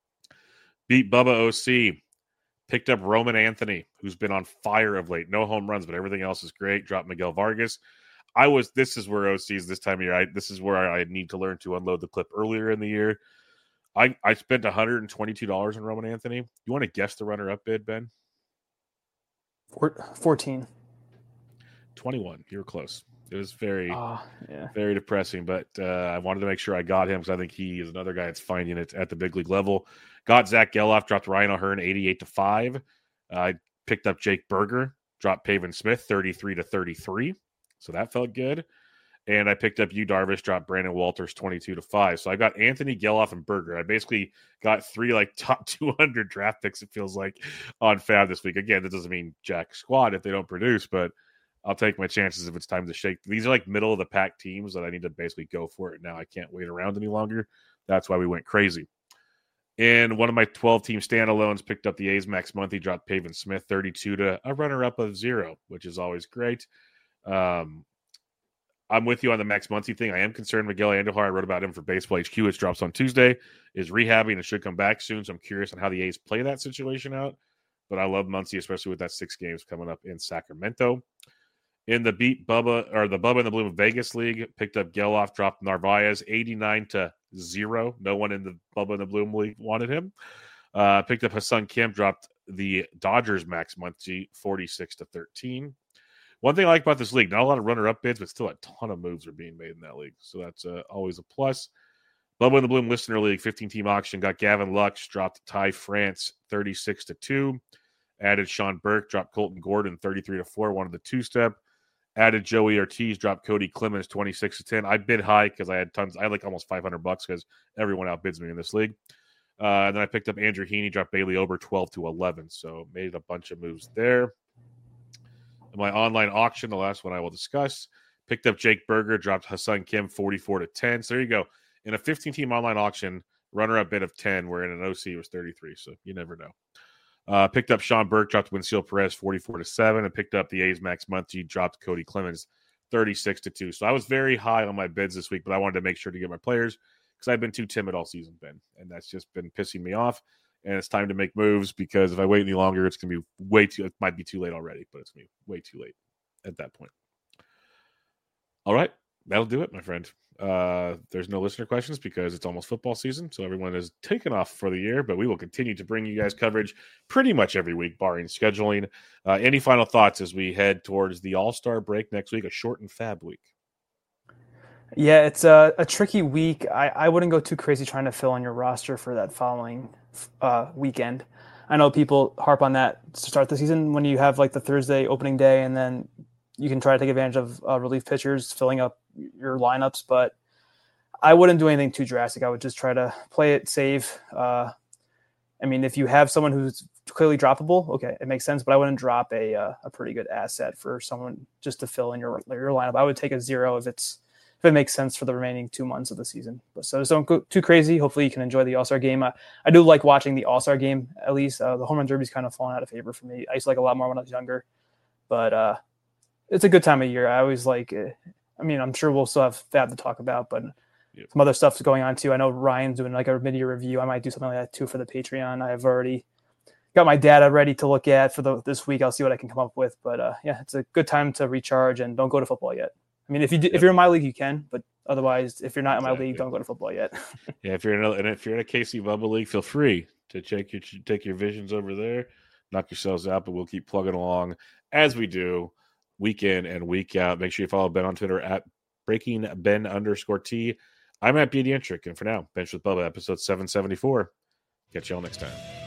Beat Bubba O C. Picked up Roman Anthony, who's been on fire of late. No home runs, but everything else is great. Dropped Miguel Vargas. I was. This is where O C is this time of year. I, this is where I, I need to learn to unload the clip earlier in the year. I, I spent one hundred twenty-two dollars on Roman Anthony. You want to guess the runner-up bid, Ben? fourteen. twenty-one. You were close. It was very, oh, yeah. very depressing, but uh, I wanted to make sure I got him because I think he is another guy that's finding it at the big league level. Got Zach Geloff, dropped Ryan O'Hearn eighty-eight to five. I uh, picked up Jake Berger, dropped Pavin Smith thirty-three to thirty-three. So that felt good. And I picked up Yu Darvish, dropped Brandon Walters twenty-two to five. So I got Anthony, Geloff, and Berger. I basically got three like top two hundred draft picks, it feels like, on Fab this week. Again, that doesn't mean jack squad if they don't produce, but I'll take my chances if it's time to shake. These are like middle of the pack teams that I need to basically go for it now. I can't wait around any longer. That's why we went crazy. And one of my twelve-team standalones picked up the A's Max Muncy, dropped Pavin Smith thirty-two to a runner-up of zero, which is always great. Um, I'm with you on the Max Muncy thing. I am concerned Miguel Andujar. I wrote about him for Baseball H Q, which drops on Tuesday, is rehabbing and should come back soon. So I'm curious on how the A's play that situation out. But I love Muncy, especially with that six games coming up in Sacramento. In the beat Bubba or the Bubba and the Bloom Vegas League, picked up Geloff, dropped Narvaez eighty-nine to zero. No one in the Bubba and the Bloom League wanted him. Uh, picked up Ha-Seong Kim, dropped the Dodgers Max Muncy forty-six to thirteen. One thing I like about this league, not a lot of runner-up bids, but still a ton of moves are being made in that league. So that's uh, always a plus. Bubba and the Bloom Listener League, fifteen-team auction, got Gavin Lux, dropped Ty France thirty-six to two. Added Sean Burke, dropped Colton Gordon thirty-three to four, wanted the two-step. Added Joey Ortiz, dropped Cody Clemens twenty-six to ten. I bid high because I had tons. I had like almost five hundred bucks because everyone outbids me in this league. Uh, and then I picked up Andrew Heaney, dropped Bailey Ober twelve to eleven. So made a bunch of moves there. In my online auction, the last one I will discuss, picked up Jake Berger, dropped Ha-Seong Kim forty-four to ten. So there you go. In a fifteen-team online auction, Runner-up bid of ten, where in an O C was thirty-three, so you never know. Uh, picked up Sean Burke, dropped Winfield Perez forty-four to seven, and picked up the A's Max Muncy, dropped Cody Clemens thirty-six to two. So I was very high on my bids this week, but I wanted to make sure to get my players because I've been too timid all season, Ben, and that's just been pissing me off. And it's time to make moves because if I wait any longer, it's going to be way too, it might be too late already, but it's going to be way too late at that point. All right, that'll do it, my friend. Uh, there's no listener questions because it's almost football season, so everyone is taken off for the year, but we will continue to bring you guys coverage pretty much every week, barring scheduling. Uh, any final thoughts as we head towards the All-Star break next week, a short and fab week? Yeah, it's a, a tricky week. I, I wouldn't go too crazy trying to fill in your roster for that following uh, weekend. I know people harp on that to start the season when you have like the Thursday opening day, and then you can try to take advantage of uh, relief pitchers filling up your lineups, but I wouldn't do anything too drastic. I would just try to play it safe. Uh, I mean, if you have someone who's clearly droppable, okay, it makes sense, but I wouldn't drop a uh, a pretty good asset for someone just to fill in your your lineup. I would take a zero if it's if it makes sense for the remaining two months of the season. But so just don't go too crazy. Hopefully you can enjoy the All-Star game. I, I do like watching the All-Star game, at least. Uh, the home run derby's kind of fallen out of favor for me. I used to like a lot more when I was younger, but uh, it's a good time of year. I always like it. I mean, I'm sure we'll still have Fab to talk about, but yep. Some other stuff's going on too. I know Ryan's doing like a mid-year review. I might do something like that too for the Patreon. I've already got my data ready to look at for the this week. I'll see what I can come up with. But uh, yeah, it's a good time to recharge and don't go to football yet. I mean, if you do, if you're in my league, you can, but otherwise, if you're not in my exactly. league, don't go to football yet. Yeah, if you're in a, and if you're in a K C Bubble league, feel free to check your take your visions over there, knock yourselves out. But we'll keep plugging along as we do. Week in and week out. Make sure you follow Ben on Twitter at Breaking Ben underscore T. I'm at B D Entrick, and for now, Bench with Bubba, episode seven seventy-four. Catch y'all next time.